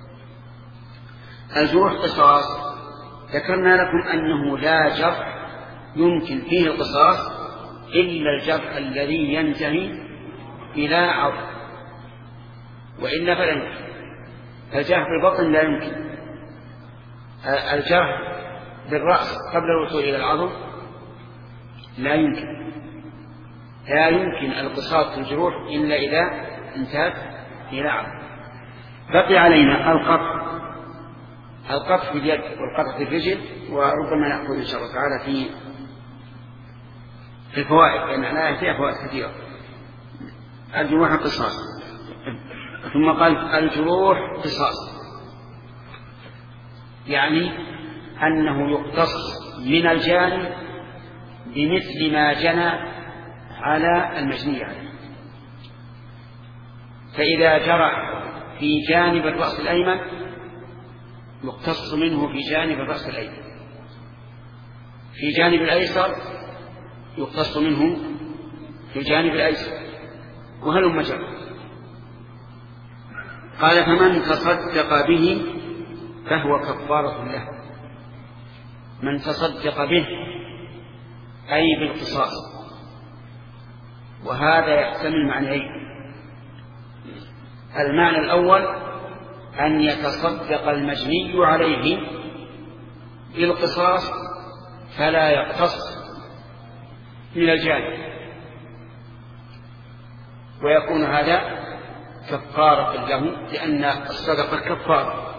Speaker 1: الجروح قصاص، ذكرنا لكم أنه لا جرح يمكن فيه القصاص إلا الجرح الذي ينتهي إلى عظم، وإلا فلا يمكن. الجرح بالبطن لا يمكن، الجرح بالرأس قبل الوصول إلى العظم لا يمكن. لا يمكن القصاص في الجروح إلا إذا انتهت إلى عظم. بقي علينا القطع في اليد والقطع في الرجل، وربما نأخذ إن شاء الله تعالى في الفوائد، لأن الآية فيها فوائد كثيرة. الجروح قصاص، ثم قال الجروح قصاص، يعني أنه يقتص من الجاني بمثل ما جنى على المجني عليه. فإذا جرح في جانب الرأس الأيمن يقتص منه في جانب الرأس الأيمن، في جانب الأيسر يقتص منه في الجانب الأيسر، وهلم جرى. قال فمن تصدق به فهو كفارة له. من تصدق به أي بالقصاص، وهذا يحتمل معنيين. المعنى الأول أن يتصدق المجني عليه بالقصاص فلا يقتص من الجانب، ويكون هذا كفارة له، لأن الصدقة كفارة.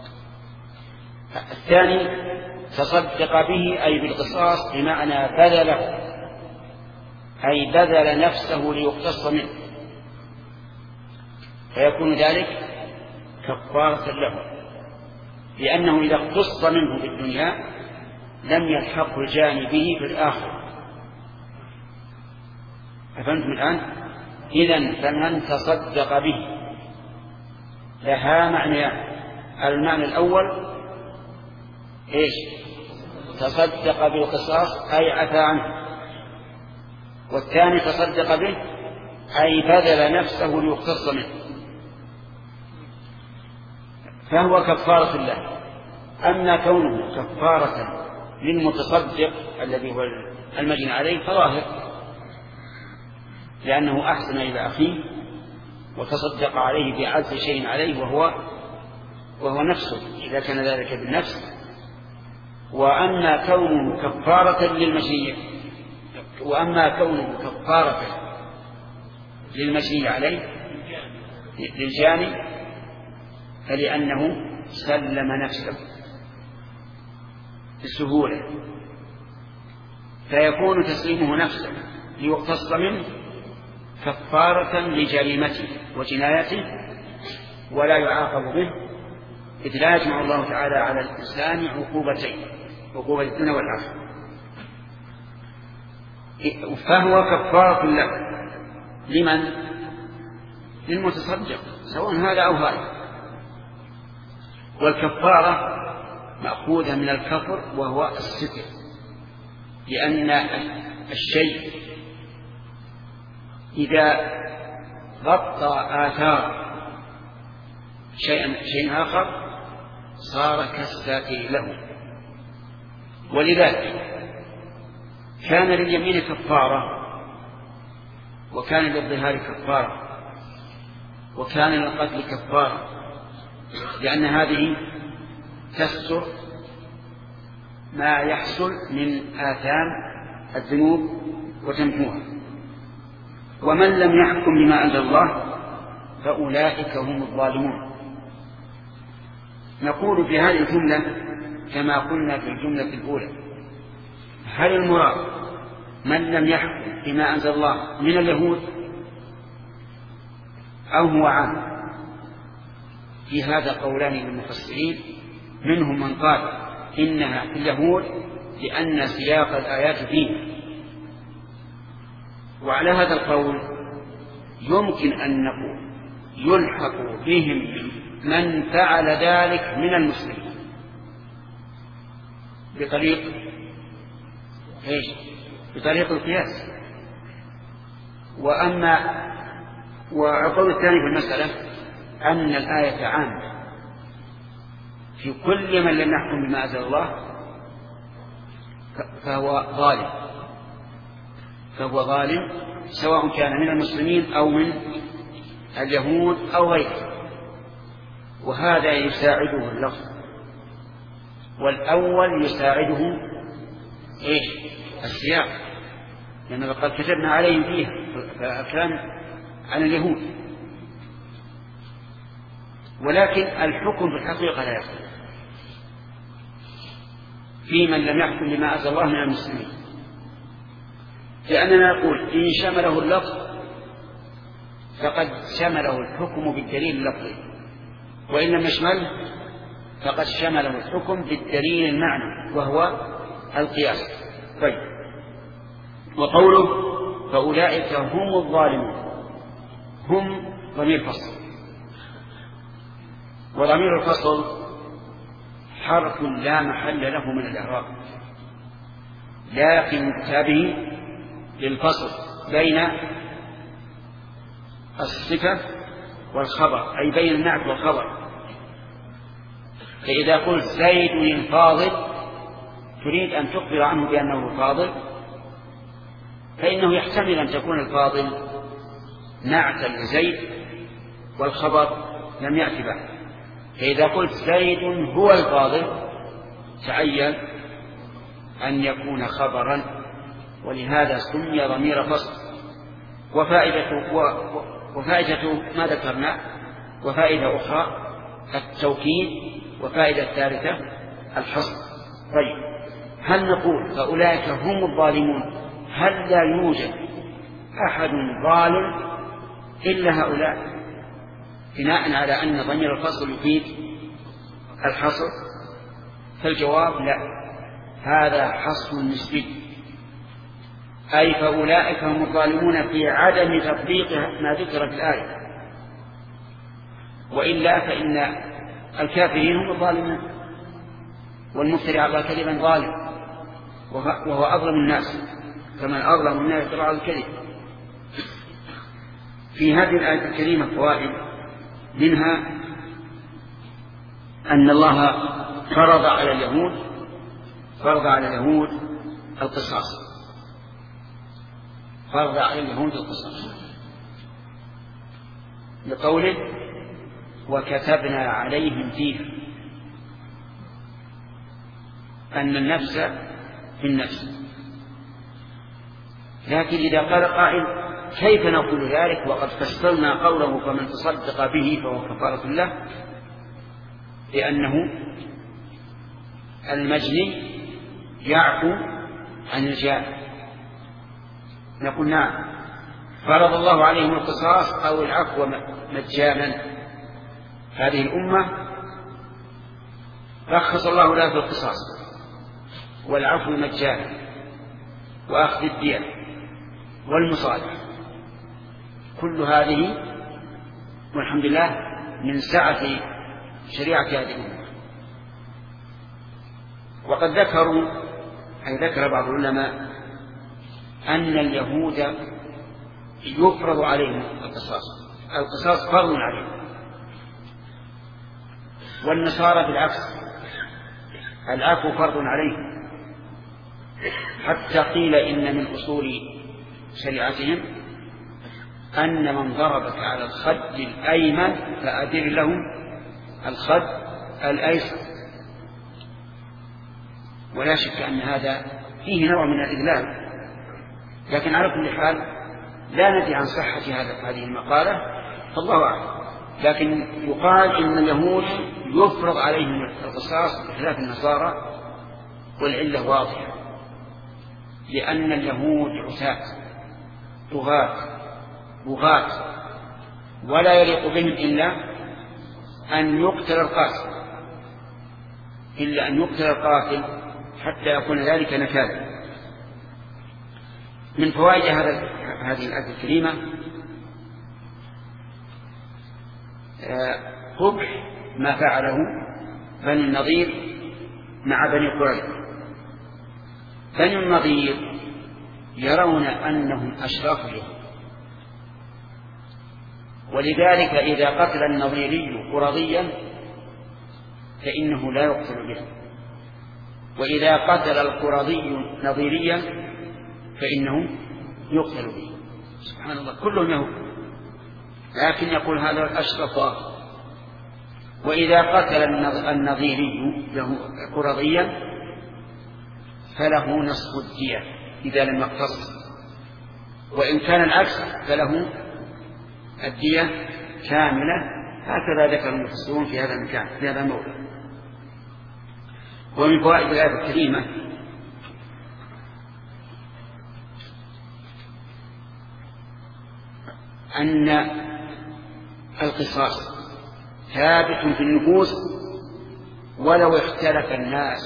Speaker 1: الثاني تصدق به أي بالقصاص، بمعنى بذله، أي بذل نفسه ليقتص منه، فيكون ذلك كفارة له، لأنه إذا اقتص منه في الدنيا لم يلحق الجاني به في الآخرة. أفهمتم الآن؟ إذن فمن تصدق به لها معنيان. المعنى الأول إيش؟ تصدق بالقصاص أي عفى عنه. والثاني تصدق به أي بذل نفسه ليقتص منه، فهو كفارة له. أما كونه كفارة للمتصدق الذي هو المجني عليه فظاهر، لأنه أحسن إلى أخيه وتصدق عليه بعز شيء عليه وهو نفسه إذا كان ذلك بالنفس. وأما كونه كفارة للمجني عليه للجاني فلأنه سلم نفسه بسهولة، فيكون تسليمه نفسه ليقتص منه كفارة لجريمته وجنايته، ولا يعاقب به، إذ لا يجمع الله تعالى على الإنسان عقوبتين، عقوبة الدنيا والآخرة. فهو كفارة له. لمن؟ للمتصدق، سواء هذا أو هذا. والكفارة مأخوذة من الكفر وهو الستر، لأن الشيء إذا غطى آثار شيء آخر صار كالساتر له. ولذلك كان لليمين كفارة، وكان للظهار كفارة، وكان للقتل كفارة، لأن هذه تستر ما يحصل من آثام الذنوب وتمحوها. ومن لم يحكم بما أنزل الله فأولئك هم الظالمون. نقول في هذه الجملة كما قلنا في الجملة الأولى: هل المراد من لم يحكم بما أنزل الله من اليهود أو هو عام؟ في هذا قولان للمفسرين، منهم من قال إنها في اليهود لأن سياق الآيات فيه، وعلى هذا القول يمكن أن نقول يلحق بهم من فعل ذلك من المسلمين بطريق القياس. والقول الثاني في المسألة أن الآية عامة في كل من لم يحكم بما أنزل الله فهو ظالم، سواء كان من المسلمين أو من اليهود أو غيره. وهذا يساعده اللفظ، والأول يساعده السياق، لأن قد كتبنا عليهم فيها، فكان عن اليهود. ولكن الحكم في الحقيقة لا يخفى في من لم يحكم بما أنزل الله من المسلمين، لأننا نقول إن شمله اللفظ فقد شمله الحكم بالدليل اللفظي، وإن لم يشمله فقد شمله الحكم بالدليل المعنى وهو القياس. طيب، وقوله فأولئك هم الظالمون، هم ضمير فصل، وضمير الفصل حرف لا محل له من الإعراب، لكن تابع للفصل بين الصفة والخبر، أي بين النعت والخبر. فإذا قلت زيد الفاضل تريد أن تخبر عنه بأنه فاضل، فإنه يحتمل أن تكون الفاضل نعتا لزيد والخبر لم يأتي بعد. فإذا قلت زيد هو الفاضل تعين أن يكون خبرا، ولهذا سمي ضمير فصل. وفائدته ما ذكرنا، وفائدة أخرى التوكيد، وفائدة ثالثة الحصر. طيب، هل نقول فأولئك هم الظالمون؟ هل لا يوجد أحد ظالم إلا هؤلاء، بناء على أن ضمير الفصل يفيد الحصر؟ فالجواب لا، هذا حصر نسبي، أي فأولئك هم الظالمون في عدم تطبيق ما ذكر في الآية، وإلا فإن الكافرين هم الظالمون، والمفتري على الله كذبا ظالم، وهو أظلم الناس، كمن أظلم من يفترى على الكذب. في هذه الآية الكريمة فوائد، منها أن الله فرض على اليهود القصاص، فرض على اليهود القصاص لقوله وكتبنا عليهم فيه أن النفس بالنفس. لكن إذا قال قائل كيف نقول ذلك وقد فسرنا قوله فمن تصدق به فهو كفارة له، لأنه المجني يعفو عن الجاني. نقول نعم، فرض الله عليهم القصاص أو العفو مجانا. هذه الأمة رخص الله لها في القصاص والعفو مجانا وأخذ الدية والمصالحة، كل هذه والحمد لله من سعة شريعة هذه الأمة. وقد ذكر بعض العلماء أن اليهود يفرض عليهم القصاص فرض عليهم، والنصارى بالعكس العفو فرض عليهم، حتى قيل إن من أصول شريعتهم أن من ضربك على الخد الأيمن فأدر له الخد الأيسر. ولا شك أن هذا فيه نوع من الإذلال، لكن على كل حال لا ندري عن صحة هذه المقالة، فالله أعلم. لكن يقال إن اليهود يفرض عليهم القصاص بخلاف النصارى، والعلة واضحة، لأن اليهود عتاة طغاة بغاة، ولا يليق بهم إلا أن يقتل القاتل حتى يكون ذلك نكالا. من فوائد هذه الآية الكريمة قبح ما فعله بني النضير مع بني قريظة. بني النضير يرون أنهم أشراف اليهود، ولذلك إذا قتل النضيري قرظيا فإنه لا يقتل به، وإذا قتل القرظي نضيريا فإنه يقتل به. سبحان الله، كلهم يهود، لكن يقول هذا الأشرف. وإذا قتل النضيري قرظيا فله نصف الدية إذا لم يقتص، وإن كان العكس فله الدية كاملة. هكذا ذكر المفسرون في هذا المكان، في هذا الموضع. ومن فوائد الآية الكريمة أن القصاص ثابت في النفوس ولو اختلف الناس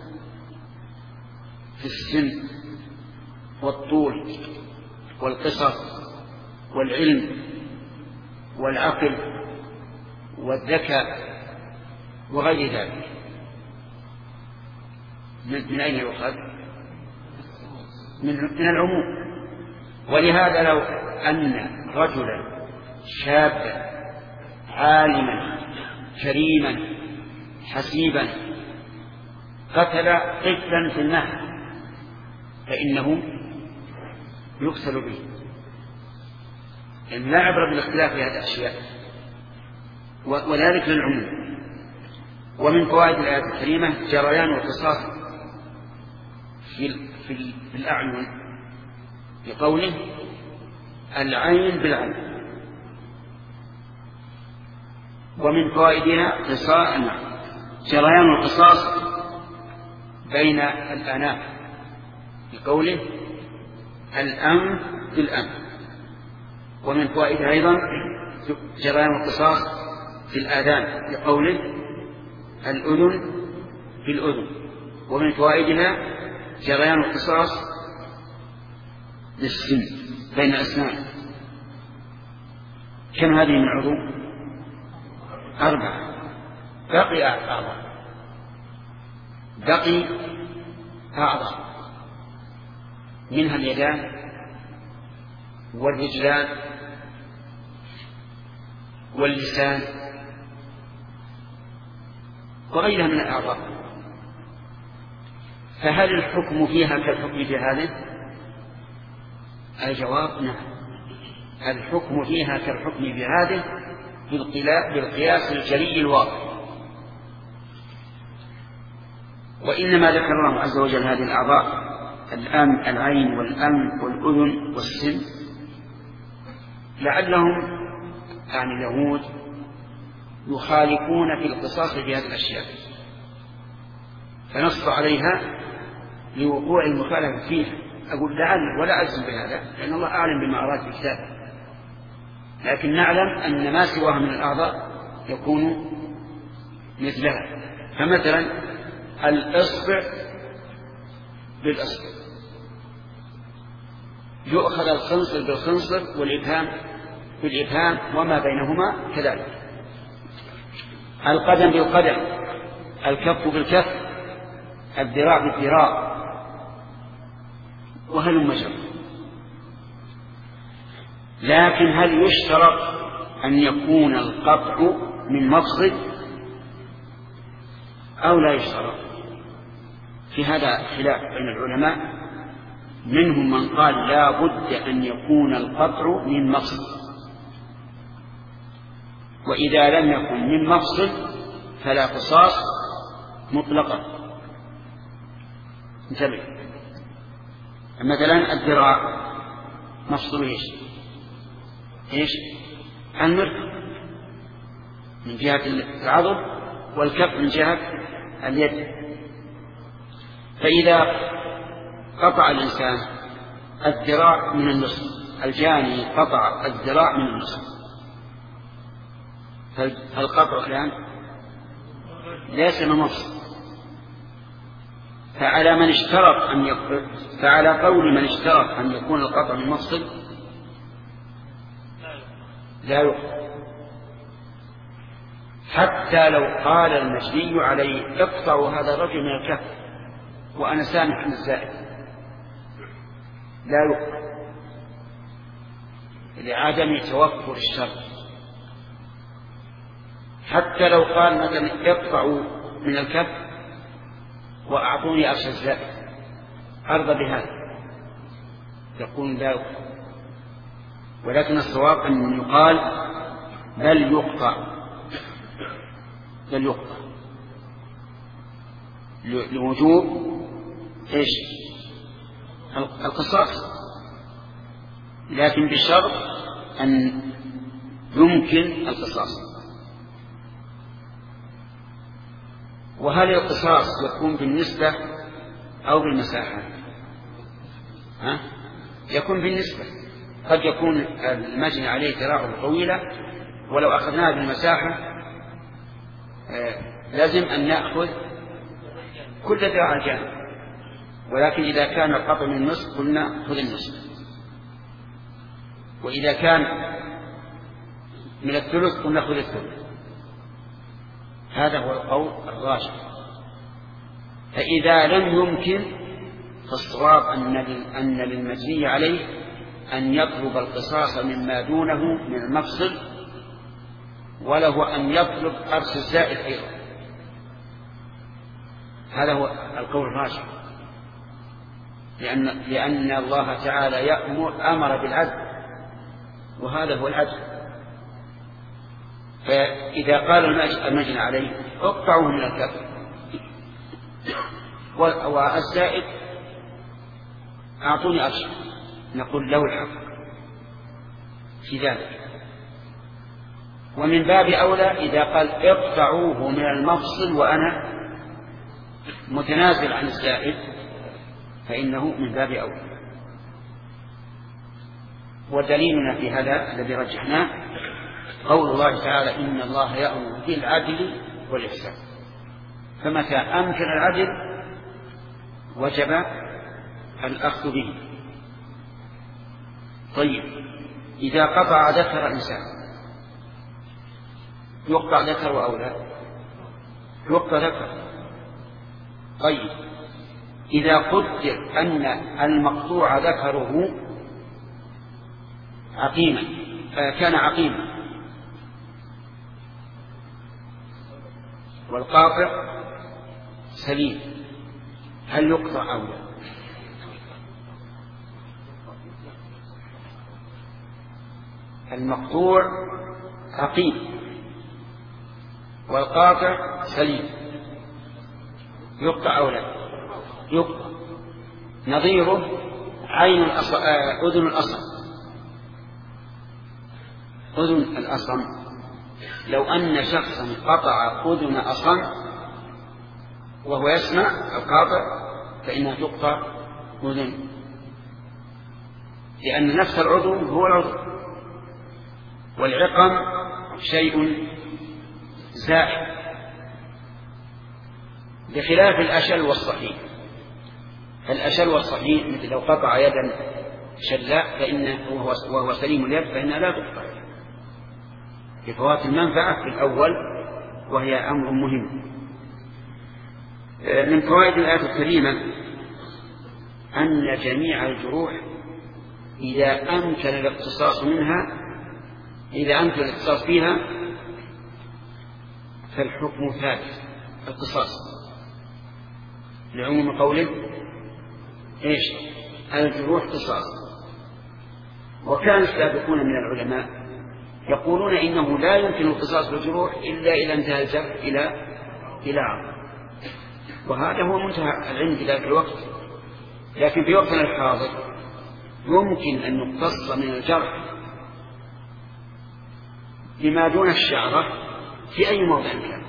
Speaker 1: في السن والطول والقصر والعلم والعقل والذكاء وغير ذلك. من أين يؤخذ؟ من العموم. ولهذا لو أن رجلا شابا عالما كريما حسيبا قتل طفلا في النهر فإنه يقتل به، لا عبرة بالاختلاف في هذه الأشياء، وذلك للعموم. ومن فوائد الآية الكريمة جريان القصاص في الأعين، بقوله العين بالعين ومن فوائدها جريان القصاص بين الآناف بقوله الأنف بالأنف. ومن فوائدها أيضا جريان القصاص في الآذان بقوله الأذن بالأذن. ومن فوائدها جريان القصاص للسن بين الأسنان. كم هذه من عضو؟ 4. بقي أعضاء منها اليدان والرجلان واللسان وغيرها من الأعضاء. فهل الحكم فيها كالحكم في هذه؟ الجواب نعم، الحكم فيها كالحكم في هذه بالقياس الجلي الواضح. وإنما ذكر الله عز وجل هذه الأعضاء العين والأنف والأذن والسن لعلهم يعني اليهود يخالفون في القصاص في هذه الأشياء، فنص عليها لوقوع المخالفة فيها. أقول لعل ولا أجزم بهذا لأن الله أعلم بما أراد في كتابه، لكن نعلم أن ما سواها من الأعضاء يكون مثلها. فمثلا الإصبع بالإصبع، يؤخذ الخنصر بالخنصر والإبهام بالإبهام وما بينهما كذلك، القدم بالقدم، الكف بالكف، الذراع بالذراع، وهلم مجرى. لكن هل يشترط أن يكون القطع من مقصد أو لا يشترط؟ في هذا خلاف بين العلماء، منهم من قال لا بد أن يكون القطع من مقصد، وإذا لم يكن من مقصد فلا قصاص مطلقا. انتبه، مثلا الذراع مقصده ايش؟ المرفق من جهة العضد، والكف من جهة اليد. فإذا قطع الإنسان الذراع من النصف، الجاني قطع الذراع من النصف، فالقطع الآن ليس من مقصد. فعلى قول من اشترط أن يكون القطع من مقصد لا يقطع، حتى لو قال المجني عليه اقطعوا هذا الرجل من الكف وأنا سامح عن الزائد، لا يقطع لعدم توفر الشر. حتى لو قال مثلا اقطعوا من الكف وأعطوني أرش الزائد أرضى بهذا، يقول لا يقطع. ولكن الصواب أن يقال بل يقطع لوجوب ايش؟ القصاص، لكن بشرط أن يمكن القصاص. وهل القصاص يكون بالنسبة أو بالمساحة؟ يكون بالنسبة. قد يكون المجني عليه ذراعه طويلة، ولو أخذناها بالمساحة لازم أن نأخذ كل ذراع جانب، ولكن إذا كان القطع من النصف قلنا خذ النصف، وإذا كان من الثلث قلنا خذ الثلث. هذا هو القول الراجح. فإذا لم يمكن فالصواب أن للمجني عليه أن يطلب القصاص مما دونه من المقصد، وله أن يطلب أرش الزائد أيضا. هذا هو القول الراجح، لأن الله تعالى أمر بالعدل، وهذا هو العدل. فإذا قال المجني عليه اقطعوه من الكف والزائد أعطوني أرش، نقول له الحق في ذلك. ومن باب أولى إذا قال اقطعوه من المفصل وأنا متنازل عن الزائد فإنه من باب أولى. ودليلنا في هذا الذي رجحناه قول الله تعالى إن الله يأمر بالعدل والإحسان، فمتى أمكن العدل وجب الأخذ به. طيب إذا قطع ذكر إنسان يقطع ذكر أو لا؟ يقطع ذكر. طيب إذا قدر أن المقطوع ذكره عقيما كان عقيما والقاطع سليم، هل يقطع أو لا؟ المقطوع عقيم والقاطع سليم، يقطع أو لا؟ يقطع. نظيره عين أذن الأصم. أذن الأصم لو أن شخصا قطع أذن أصم وهو يسمع القاطع فإنها تقطع أذن، لأن نفس العضو هو العضو، والعقم شيء زائد بخلاف الأشل والصحيح. الأشل والصحيح مثل لو قطع يدا شلاء فإنه وهو سليم اليد فإنها لا تقطع لفوات المنفعة في الأول، وهي أمر مهم. من فوائد الآية الكريمة أن جميع الجروح إذا أمكن الاقتصاص منها فيها فالحكم ثابت القصاص، لعموم قوله إيش؟ الجروح قصاص. وكان السابقون من العلماء يقولون إنه لا يمكن القصاص بالجروح إلا إذا انتهى الجرح إلى عظم، وهذا هو منتهى العلم في ذلك الوقت. لكن في وقتنا الحاضر يمكن أن نقتص من الجرح بما دون الشعرة في أي موضع كان،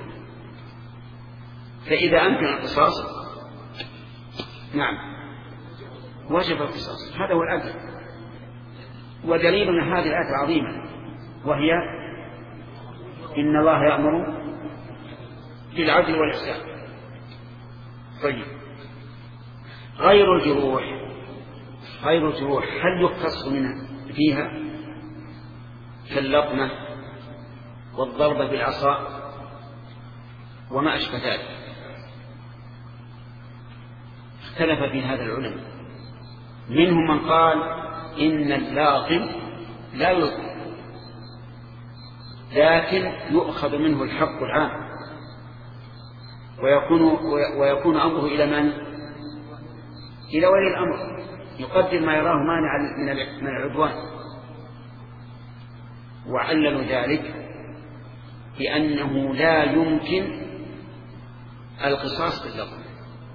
Speaker 1: فإذا أمكن القصاص نعم وجب القصاص. هذا هو الأدب. ودليلنا هذه الآية العظيمة وهي إن الله يأمر بالعدل والإحسان. طيب غير الجروح هل يقتص منها فيها كاللطمة والضربة بالعصا وما أشبه ذلك؟ اختلف في هذا العلماء، منهم من قال إن اللاطم لا يلطم لكن يؤخذ منه الحق العام ويكون أمره إلى من؟ إلى ولي الأمر، يقدم ما يراه مانعا من العدوان. وعللوا ذلك بأنه لا يمكن القصاص باللطم.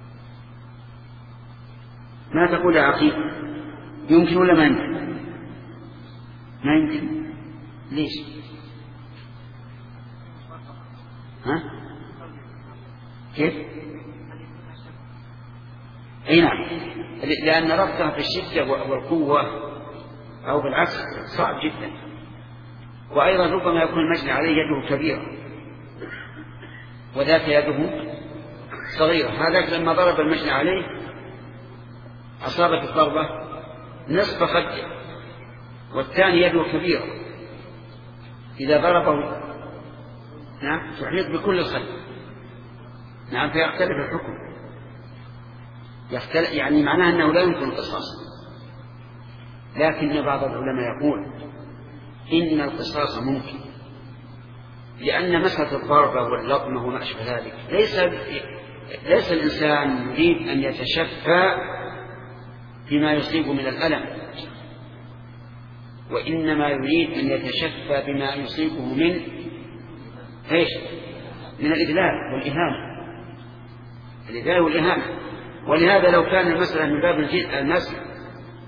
Speaker 1: ما تقول يا عقيل؟ يمكن ولا ما يمكن؟ ما يمكن. ليش؟ ها؟ كيف؟ اي نعم، لأن ربطها في الشدة والقوة أو بالعكس صعب جدا. وأيضا ربما يكون المجني عليه يده كبيرة وذاك يده صغيرة. هذاك لما ضرب المجني عليه أصابت الضربة نصف خده، والثاني يده كبيرة إذا ضربه نعم تحيط بكل الخد. نعم فيختلف الحكم، يعني معناه أنه لا يمكن القصاص. لكن بعض العلماء يقول إن القصاص ممكن، لأن مسألة الضربة واللطمة وما أشبه ذلك ليس الإنسان يريد أن يتشفى بما يصيب من الألم، وإنما يريد أن يتشفى بما يصيبه من إيش؟ من الإذلال والإهانة. ولهذا لو كان المسألة من باب المس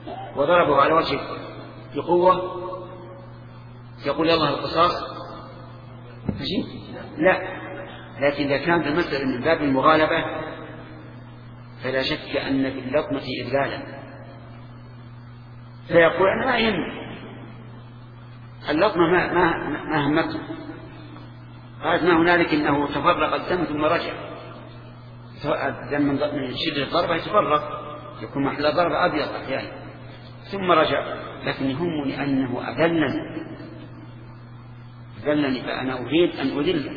Speaker 1: وضربه على وجهه بقوة يقول يلا القصاص لا، لكن إذا كانت المسألة من باب المغالبة فلا شك أن في اللطمة إذلالا، فيقول أنا ما يهمني اللطمة ما همته، قالت ما هنالك إنه تفرق الدم ثم رجع. الدم من شدة الضربة يتفرق، يكون محل ضربة أبيض أحيانا ثم رجع، لكن يهمني أنه أذلني فأنا أريد أن أذله.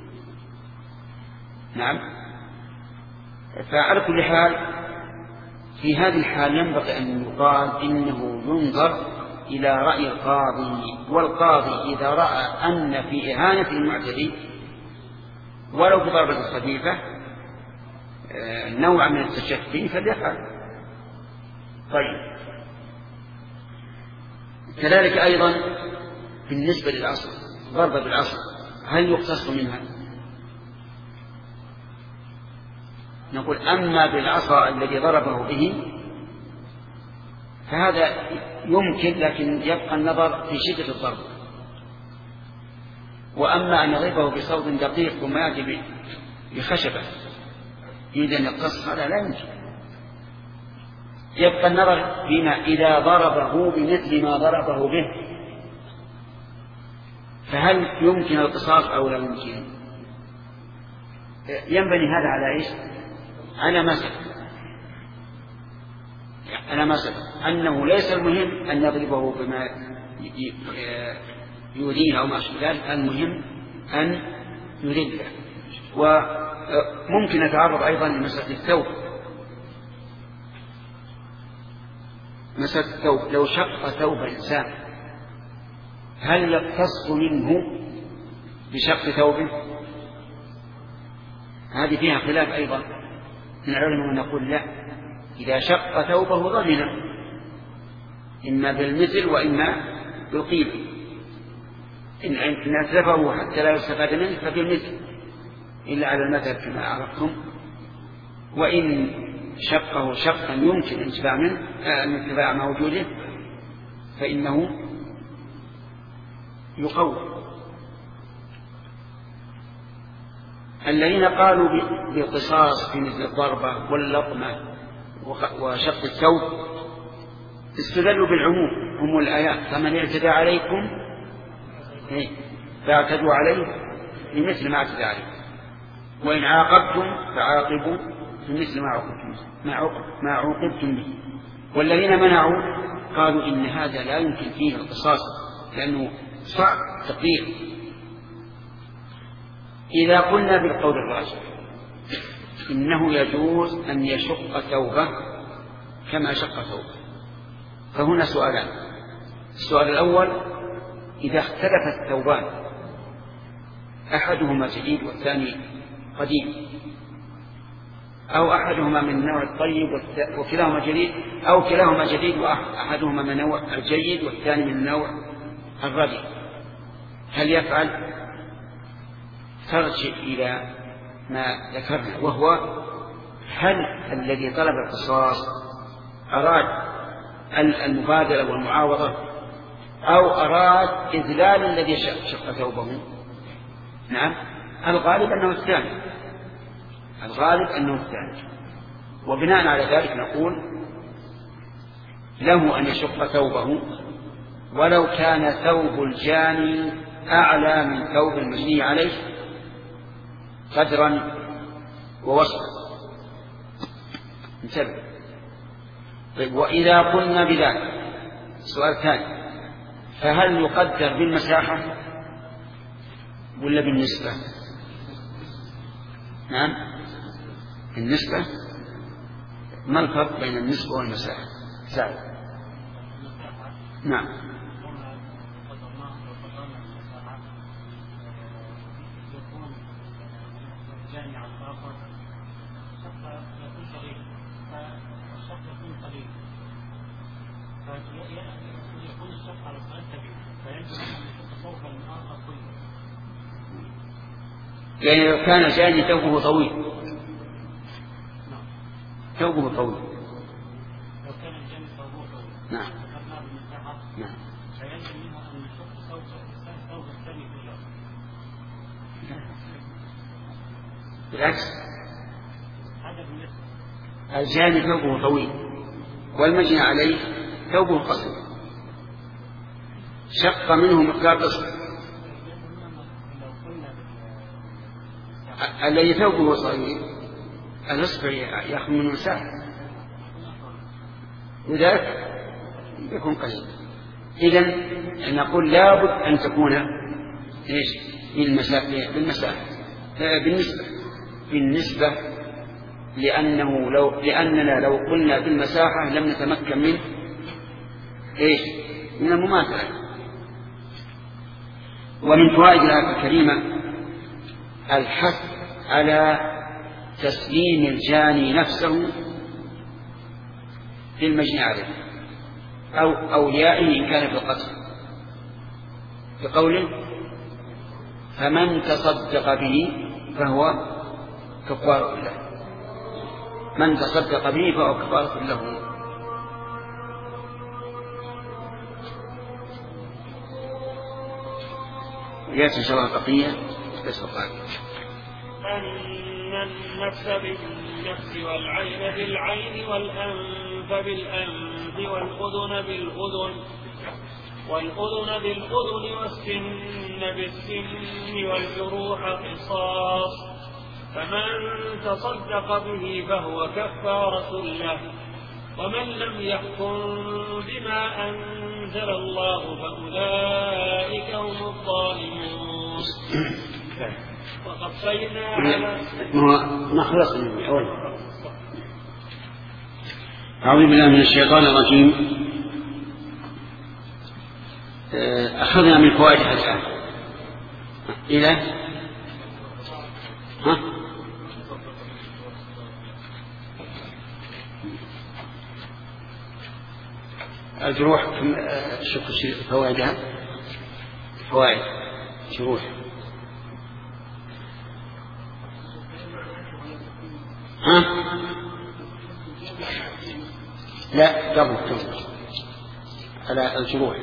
Speaker 1: نعم. فعلى كل حال في هذه الحال ينبغي أن يقال إنه ينظر إلى رأي القاضي، والقاضي إذا رأى أن في إهانة المعتدي ولو بضربة خفيفة نوع من التشفي فليفعل. طيب، كذلك أيضا بالنسبة للعصا، ضربة بالعصا هل يقتص منها؟ نقول أما بالعصا الذي ضربه به فهذا يمكن، لكن يبقى النظر في شدة الضرب. وأما أن يضربه بصوت دقيق وما يأتي بخشبة يريد أن يقتص، هذا لا يمكن. يبقى النظر فيما إذا ضربه بمثل ما ضربه به فهل يمكن القصاص أو لا يمكن؟ ينبني هذا على إيش؟ على مسألة أنه ليس المهم أن يضربه بما يؤذيه أو ما أشبه ذلك، المهم أن يذله. وممكن نتعرض أيضا لمسألة الثوب. مسألة الثوب، لو شق ثوب إنسان هل يقتص منه بشق ثوبه؟ هذه فيها خلاف أيضا من العلماء، ونقول لا، إذا شق ثوبه ضمنه إما بالمثل وإما بالقيمة. إن أتلفه حتى لا يستفاد منه فبالمثل إلا على المذهب كما عرفتم، وإن شقه شقا يمكن الانتفاع منه الانتفاع مع وجوده فإنه يقوم. الذين قالوا بالقصاص في مثل الضربة واللطمة وشق الثوب استدلوا بالعموم، هم الآيات فمن اعتدى عليكم فاعتدوا عليه بمثل ما اعتدى عليكم وإن عاقبتم فعاقبوا بمثل ما عوقبتم به. والذين منعوا قالوا إن هذا لا يمكن فيه القصاص لأنه صعب تقدير. إذا قلنا بالقول الراجح إنه يجوز أن يشق ثوبه كما شق ثوبه، فهنا سؤالان. السؤال الأول: إذا اختلف الثوبان أحدهما جديد والثاني قديم، أو أحدهما من النوع الطيب وكلاهما جديد، أو كلاهما جديد وأحدهما من النوع الجيد والثاني من النوع الرديء، هل يفعل؟ ترجع إلى ما ذكرنا، وهو هل الذي طلب القصاص أراد المبادلة والمعاوضة أو أراد إذلال الذي شق ثوبه؟ نعم، الغالب أنه الثاني. وبناء على ذلك نقول له أن يشق ثوبه ولو كان ثوب الجاني أعلى من ثوب المجني عليه قدرا ووصفا. انتبه. طيب، وإذا قلنا بذلك سؤال ثاني: فهل يقدر بالمساحة ولا بالنسبة؟ نعم، النسبة. ما الفرق بين النسبة والمساحة؟ سعيد. نعم. يعني لو كان جاني ثوبه طويل، ثوبه طويل،
Speaker 2: لو كان الجاني ثوبه طويل،
Speaker 1: نعم،
Speaker 2: نعم، فيلزم منه أن يشق ثوب الثاني كله.
Speaker 1: بالعكس، الجاني ثوبه طويل والمجني عليه ثوبه قصير، شق منه مقدار قصر. الذي ثوبه صغير الإصبع يأخذ منه مساحة، وذلك يكون قليل. إذن نقول لابد أن تكون إيش بالنسبة لأننا لو قلنا بالمساحة لم نتمكن من إيش من المماثلة. ومن فوائد الآية الكريمة الحث على تسليم الجاني نفسه للمجني عليه أو أوليائه إن كان في القتل، بقوله فمن تصدق به فهو كفارة له. من تصدق به فهو كفارة له. يأتي إن شاء الله بقية تسوقات.
Speaker 2: أن النفس بالنفس والعين بالعين والأنف بالأنف والأذن بالأذن والسن بالسن والجروح قصاص، فمن تصدق به فهو كفارة له، ومن لم يحكم بما أنزل الله فأولئك هم الظالمون. وقفينا على
Speaker 1: ما خلص من أول. أعوذ بالله من الشيطان الرجيم. أخذنا من فوائد هذه الآية إلى الجروح. شوف فوائدها، فوائد جروح. لا قبل على الجروح.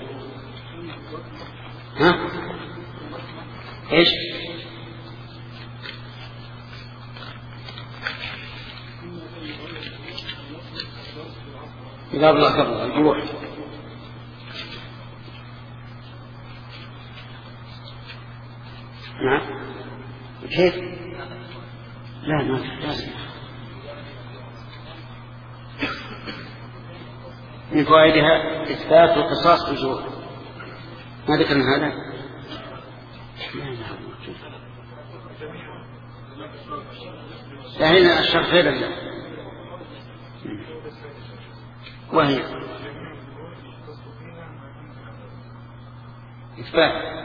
Speaker 1: ايش قبل الجروح؟ نعم كيف؟ لا ما لازم. من فوائدها إثبات القصاص في الجروح. ما ذكرنا هذا؟ لا هنا الشرح غير الله، وهي إثبات.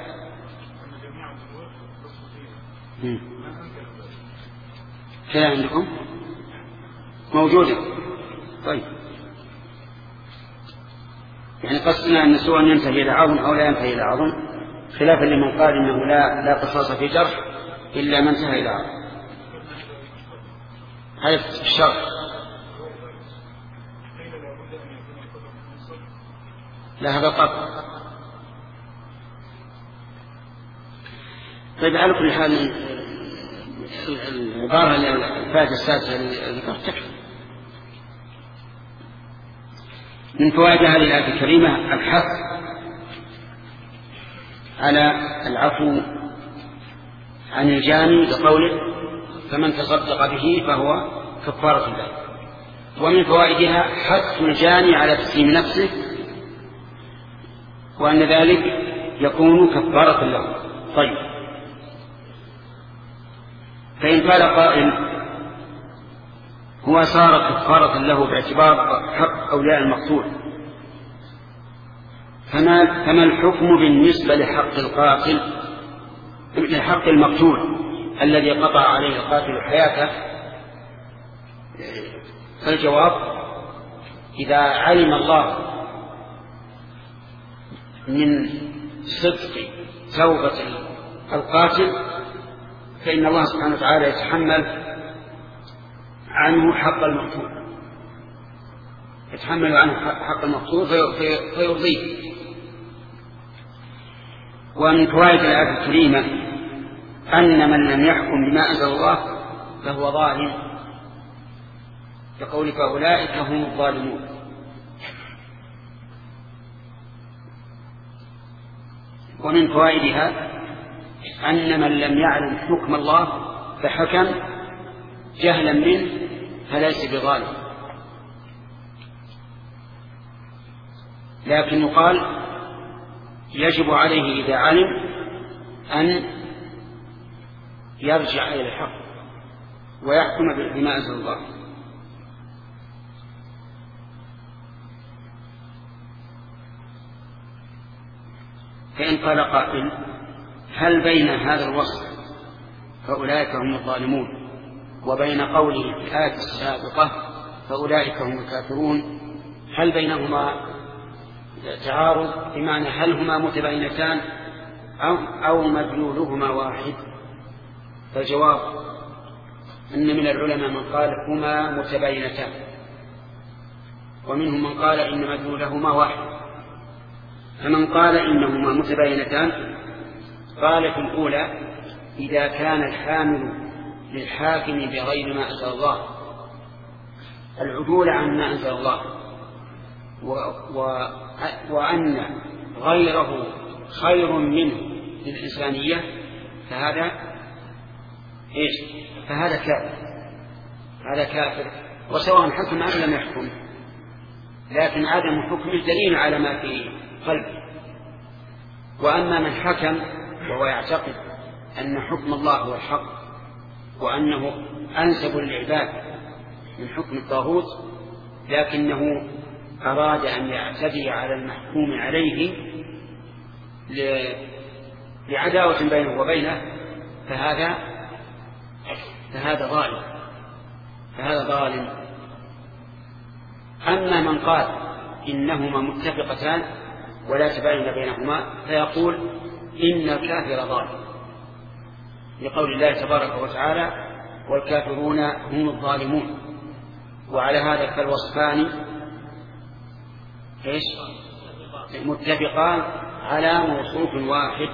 Speaker 1: كذا عندكم موجودة. طيب يعني قصدنا أن سوء ينتهي إلى عظم أو لا ينتهي إلى عظم، خلافا لمن قال إنه لا قصاص في جرح إلا ما انتهى إلى عظم. هذا الشرط. لا هذا قطع. طيب على كل حال العبارة الفائدة السادسة اللي ذكرت تكفي. من فوائد هذه الآية الكريمة الحث على العفو عن الجاني بقوله فمن تصدق به فهو كفارة له. ومن فوائدها حث الجاني على تسليم نفسه، وأن ذلك يكون كفارة له. طيب فإن قال قائل هو صار كفارة له باعتبار حق أولياء المقتول، فما الحكم بالنسبة لحق القاتل لحق المقتول الذي قطع عليه القاتل حياته؟ فالجواب إذا علم الله من صدق توبة القاتل فإن الله سبحانه وتعالى يتحمل عنه حق المقتول، يتحمل عنه حق المقتول فيرضيه. ومن فوائد الآية الكريمة أن من لم يحكم بما أنزل الله فهو ظالم، كقولك أولئك هم الظالمون. ومن فوائدها أن من لم يعلم حكم الله فحكم جهلا منه فليس بظالم، لكن يقال يجب عليه إذا علم أن يرجع إلى الحق ويحكم بما أنزل الله. فإن قال قائل هل بين هذا الوصف فأولئك هم الظالمون وبين قوله في الآية السابقة فأولئك هم الكافرون هل بينهما تعارض، بمعنى هل هما متباينتان أو مدلولهما واحد؟ فالجواب أن من العلماء من قال هما متباينتان، ومنهم من قال إن مدلولهما واحد. فمن قال إنهما متباينتان قال في الأولى إذا كان الحامل للحاكم بغير ما أنزل الله العدول عن ما أنزل الله وأن غيره خير منه للإنسانية فهذا فهذا كافر، هذا كافر، وسواء حكم أم لم يحكم، لكن عدم حكمه دليل على ما في قلبه. وأما من حكم وهو يعتقد أن حكم الله هو الحق وأنه أنسب للعباد من حكم الطاغوت، لكنه أراد أن يعتدي على المحكوم عليه لعداوة بينه وبينه فهذا ظالم. أما من قال إنهما متفقتان ولا تباين بينهما فيقول إن الكافر ظالم، لقول الله تبارك وتعالى والكافرون هم الظالمون. وعلى هذا فالوصفان متفقان على موصوف واحد،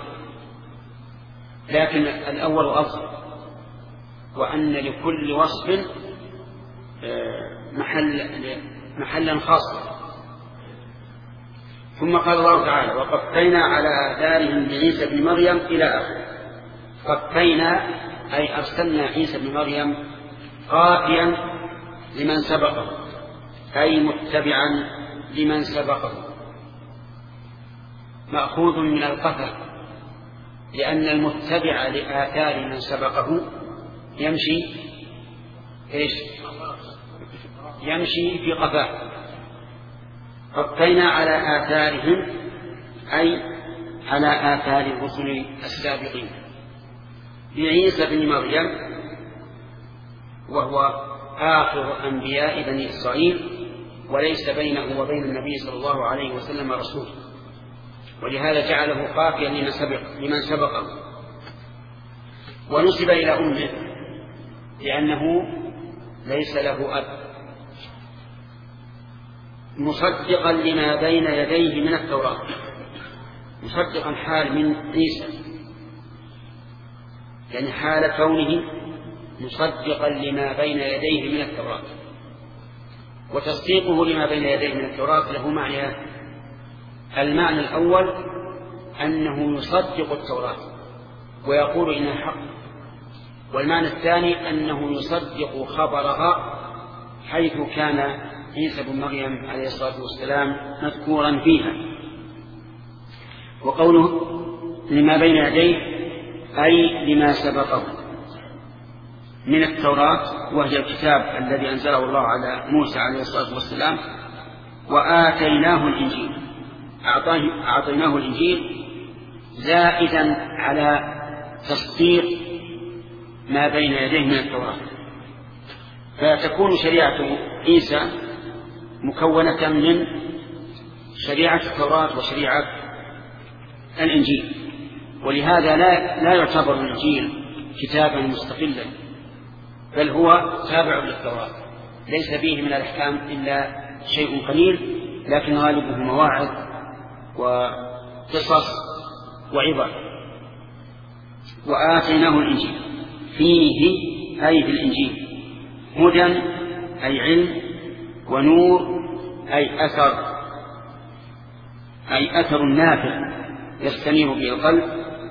Speaker 1: لكن الأول أفضل، وأن لكل وصف محلا خاصا. ثم قال الله تعالى وقفينا على آثارهم بعيسى بن مريم إلى آخره. قفينا أي أرسلنا عيسى بن مريم قافيا لمن سبقه، أي متبعا لمن سبقه، مأخوذ من القفا، لأن المتبع لآثار من سبقه يمشي في قفاه. قفينا على آثارهم أي على آثار الرسل السابقين بعيسى بن مريم، وهو آخر أنبياء بني إسرائيل، وليس بينه وبين النبي صلى الله عليه وسلم رسول، ولهذا جعله قافيا لمن سبقه. ونسب إلى أمه لأنه ليس له أب، مصدقا لما بين يديه من التوراة، مصدقا حال من عيسى، يعني حال كونه مصدقا لما بين يديه من التوراة. وتصديقه لما بين يديه من التوراة له معنى. المعنى الأول أنه يصدق التوراة ويقول إنها حق، والمعنى الثاني أنه يصدق خبرها حيث كان عيسى بن مريم عليه الصلاة والسلام مذكورا فيها. وقوله لما بين يديه أي لما سبقه من التوراة، وهي الكتاب الذي أنزله الله على موسى عليه الصلاة والسلام. وآتيناه الإنجيل، أعطيناه الإنجيل زائدا على تصديق ما بين يديه من التوراة، فتكون شريعة عيسى مكونة من شريعة التوراة وشريعة الإنجيل، ولهذا لا يعتبر الإنجيل كتابا مستقلا، بل هو تابع للتوراة، ليس فيه من الأحكام إلا شيء قليل، لكن غالبه مواعظ وقصص وعبر. وآتيناه الإنجيل فيه أي في الإنجيل، هدى أي علم، ونور أي أثر نافع يستنير به القلب،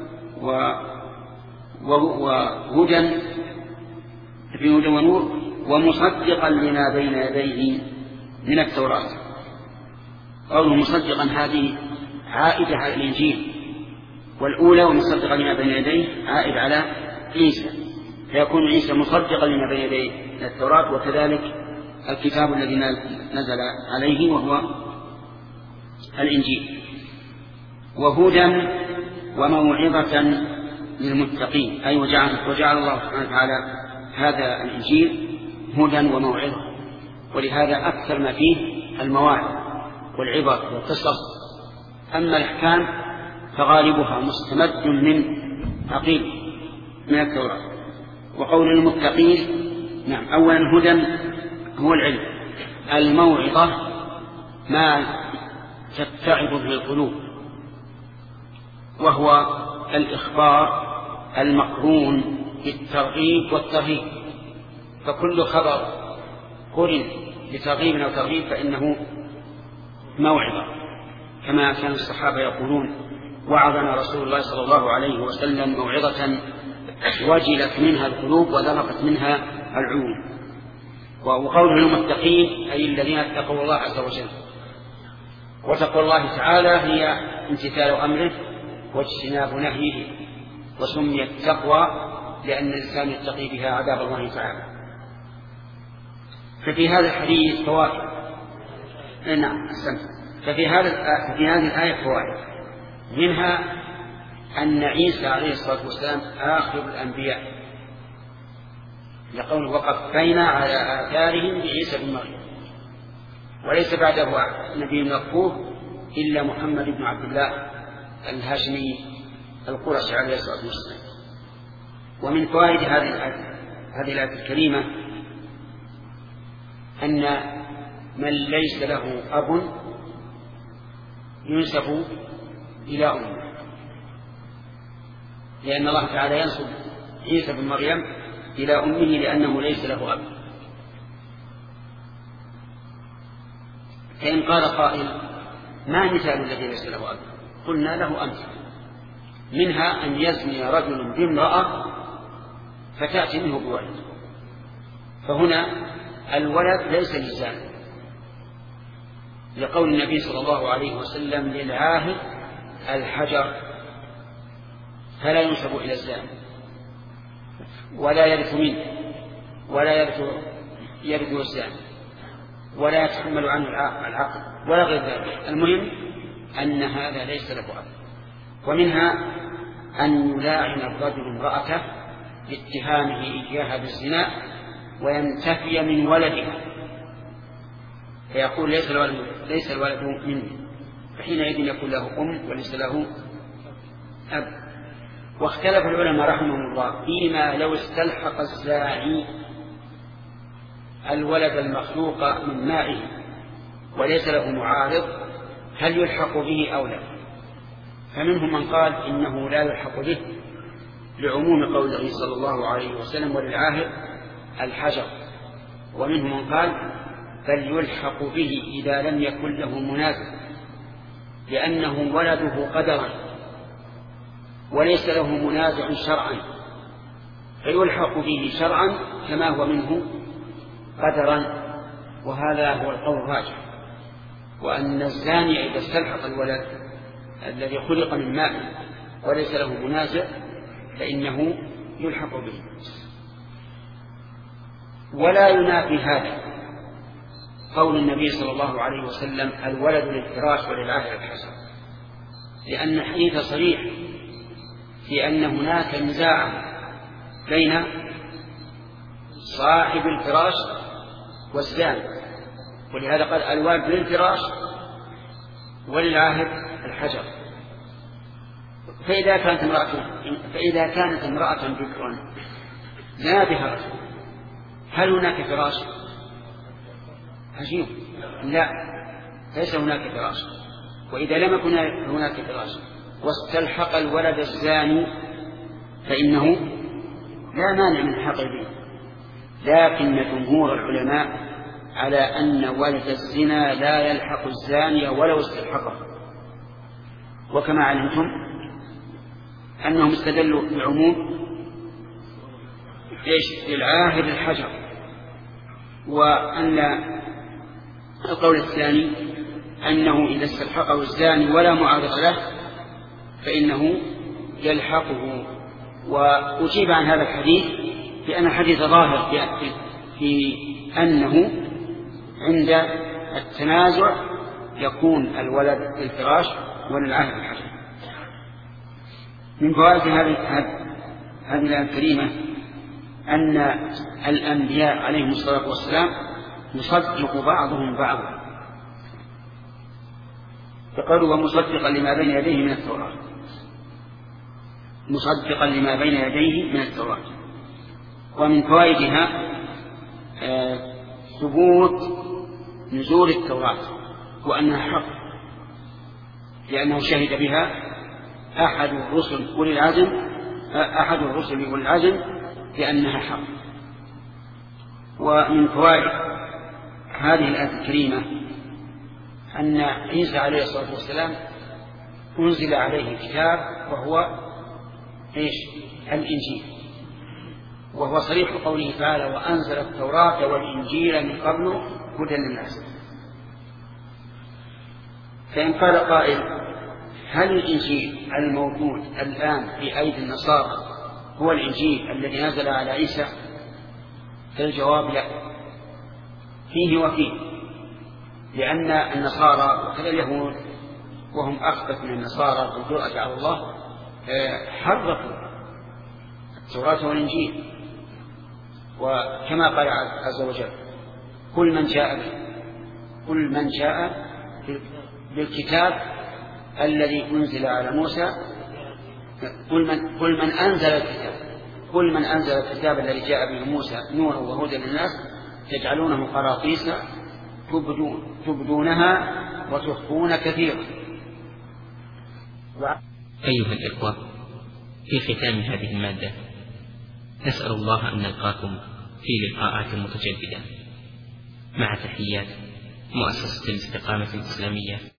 Speaker 1: وهدى في هدى ونور، ومصدقا لما بين يديه من التوراة. قوله مصدقا هذه عائدة على الإنجيل، والأولى ومصدقا لما بين يديه عائد على عيسى، فيكون عيسى مصدقا لما بين يديه من التوراة، وكذلك الكتاب الذي نزل عليه وهو الإنجيل. وهدى وموعظة للمتقين، أي وجعل الله سبحانه وتعالى هذا الإنجيل هدى وموعظة، ولهذا أكثر ما فيه المواعظ والعظة والقصص. أما الأحكام فغالبها مستمد من عقيل من التوراة. وقول المتقين، نعم، أولا هدى هو العلم، الموعظة ما تتعظ به القلوب، وهو الإخبار المقرون بالترغيب والترهيب، فكل خبر قرن بترغيب أو ترهيب فإنه موعظة، كما كان الصحابة يقولون: وعظنا رسول الله صلى الله عليه وسلم موعظة وجلت منها القلوب وذرفت منها العيون. وقوله المتقين أي الذين اتقوا الله عز وجل، وتقوى الله تعالى هي امتثال أمره واجتناب نهيه، وسميت التقوى لأن الإنسان يتقي بها عذاب الله تعالى. ففي هذا الحديث فوائد. نعم، ففي هذه الآية فوائد، منها أن عيسى عليه الصلاة والسلام آخر الأنبياء، لقوله: وقفينا على آثارهم بعيسى بن مريم، وليس بعده نبي مذكور إلا محمد بن عبد الله الهاشمي القرشي عليه الصلاة والسلام. ومن فوائد هذه الآية الكريمة أن من ليس له أب ينسب إلى أمه، لأن الله تعالى ينسب عيسى بن مريم إلى أمه لأنه ليس له أب. فإن قال قائل: ما مثال الذي ليس له أب؟ قلنا له أمثلة، منها أن يزني رجل بامرأة فتأتي منه بولد، فهنا الولد ليس للزاني، لقول النبي صلى الله عليه وسلم: للعاهد الحجر، فلا ينسب إلى الزاني ولا يرث منه ولا يرث الزاني ولا يتحمل عنه العقل ولا غير ذلك. المهم أن هذا ليس له أب. ومنها أن يلاعن الرجل امرأته باتهامه إياها بالزنا وينتفي من ولدها، فيقول: ليس الولد مني، فحينئذ يكون له أم وليس له أب. واختلف العلماء رحمهم الله فيما لو استلحق الزاعي الولد المخلوق من مائه وليس له معارض هل يلحق به أو لا. فمنهم من قال إنه لا يلحق به لعموم قوله صلى الله عليه وسلم: وللعاهد الحجر. ومنهم من قال: بل يلحق به إذا لم يكن له منازع، لأنه ولده قدرا وليس له منازع شرعا، فيلحق به شرعا كما هو منه قدرا. وهذا هو القول الراجح، وأن الزاني إذا استلحق الولد الذي خلق من ماء وليس له منازع فإنه يلحق به. ولا ينافي هذا قول النبي صلى الله عليه وسلم: الولد للفراش وللعاهر الحسن، لأن الحديث صريح في أن هناك نزاعا بين صاحب الفراش والزاني، ولهذا قال: الولد للفراش وللعاهر الحجر. فإذا كانت امرأة بكرا زنا بها رجل، هل هناك فراش؟ عجيب، لا، ليس هناك فراش. وإذا لم يكن هناك فراش واستلحق الولد الزاني فإنه لا مانع من الحق به، لكن جمهور العلماء على أن ولد الزنا لا يلحق الزانية ولو استلحقه. وكما علمتم أنهم استدلوا بعموم للعاهر الحجر، وأن القول الثاني أنه إذا استلحقه الزاني ولا معارض له فإنه يلحقه. وأجيب عن هذا الحديث بأن الحديث ظاهر في أنه عند التنازع يكون الولد للفراش وللعاهر الحجر. من فوائد هذه الآية الكريمة أن الأنبياء عليهم الصلاة والسلام يصدق بعضهم بعضا، فقالوا ومصدقا لما بين يديه من التوراة، مصدقا لما بين يديه من التوراة. ومن فوائدها ثبوت نزول التوراة وأنها حق، لأنه شهد بها أحد الرسل أولي العزم لأنها حق. ومن فوائد هذه الآية الكريمة أن عيسى عليه الصلاة والسلام أنزل عليه كتاب وهو الإنجيل، وهو صريح قوله تعالى وأنزل التوراة والإنجيل من قبل هدى للناس. فإن قال قائل هل الإنجيل الموجود الآن في أيدي النصارى هو الإنجيل الذي نزل على عيسى؟ فالجواب لا، فيه وفيه، لأن النصارى وكذا اليهود وهم أخبث من النصارى بالجرأة على الله حرفوا التوراة والإنجيل. وكما قال عز وجل كل من جاء بالكتاب الذي أنزل على موسى، كل من أنزل الكتاب الذي جاء به موسى نورا وهدى للناس تجعلونه قراطيس تبدونها وتخفون كثيرا.
Speaker 3: أيها الإخوة، في ختام هذه المادة نسأل الله أن نلقاكم في لقاءات متجددة، مع تحيات مؤسسة الاستقامة الإسلامية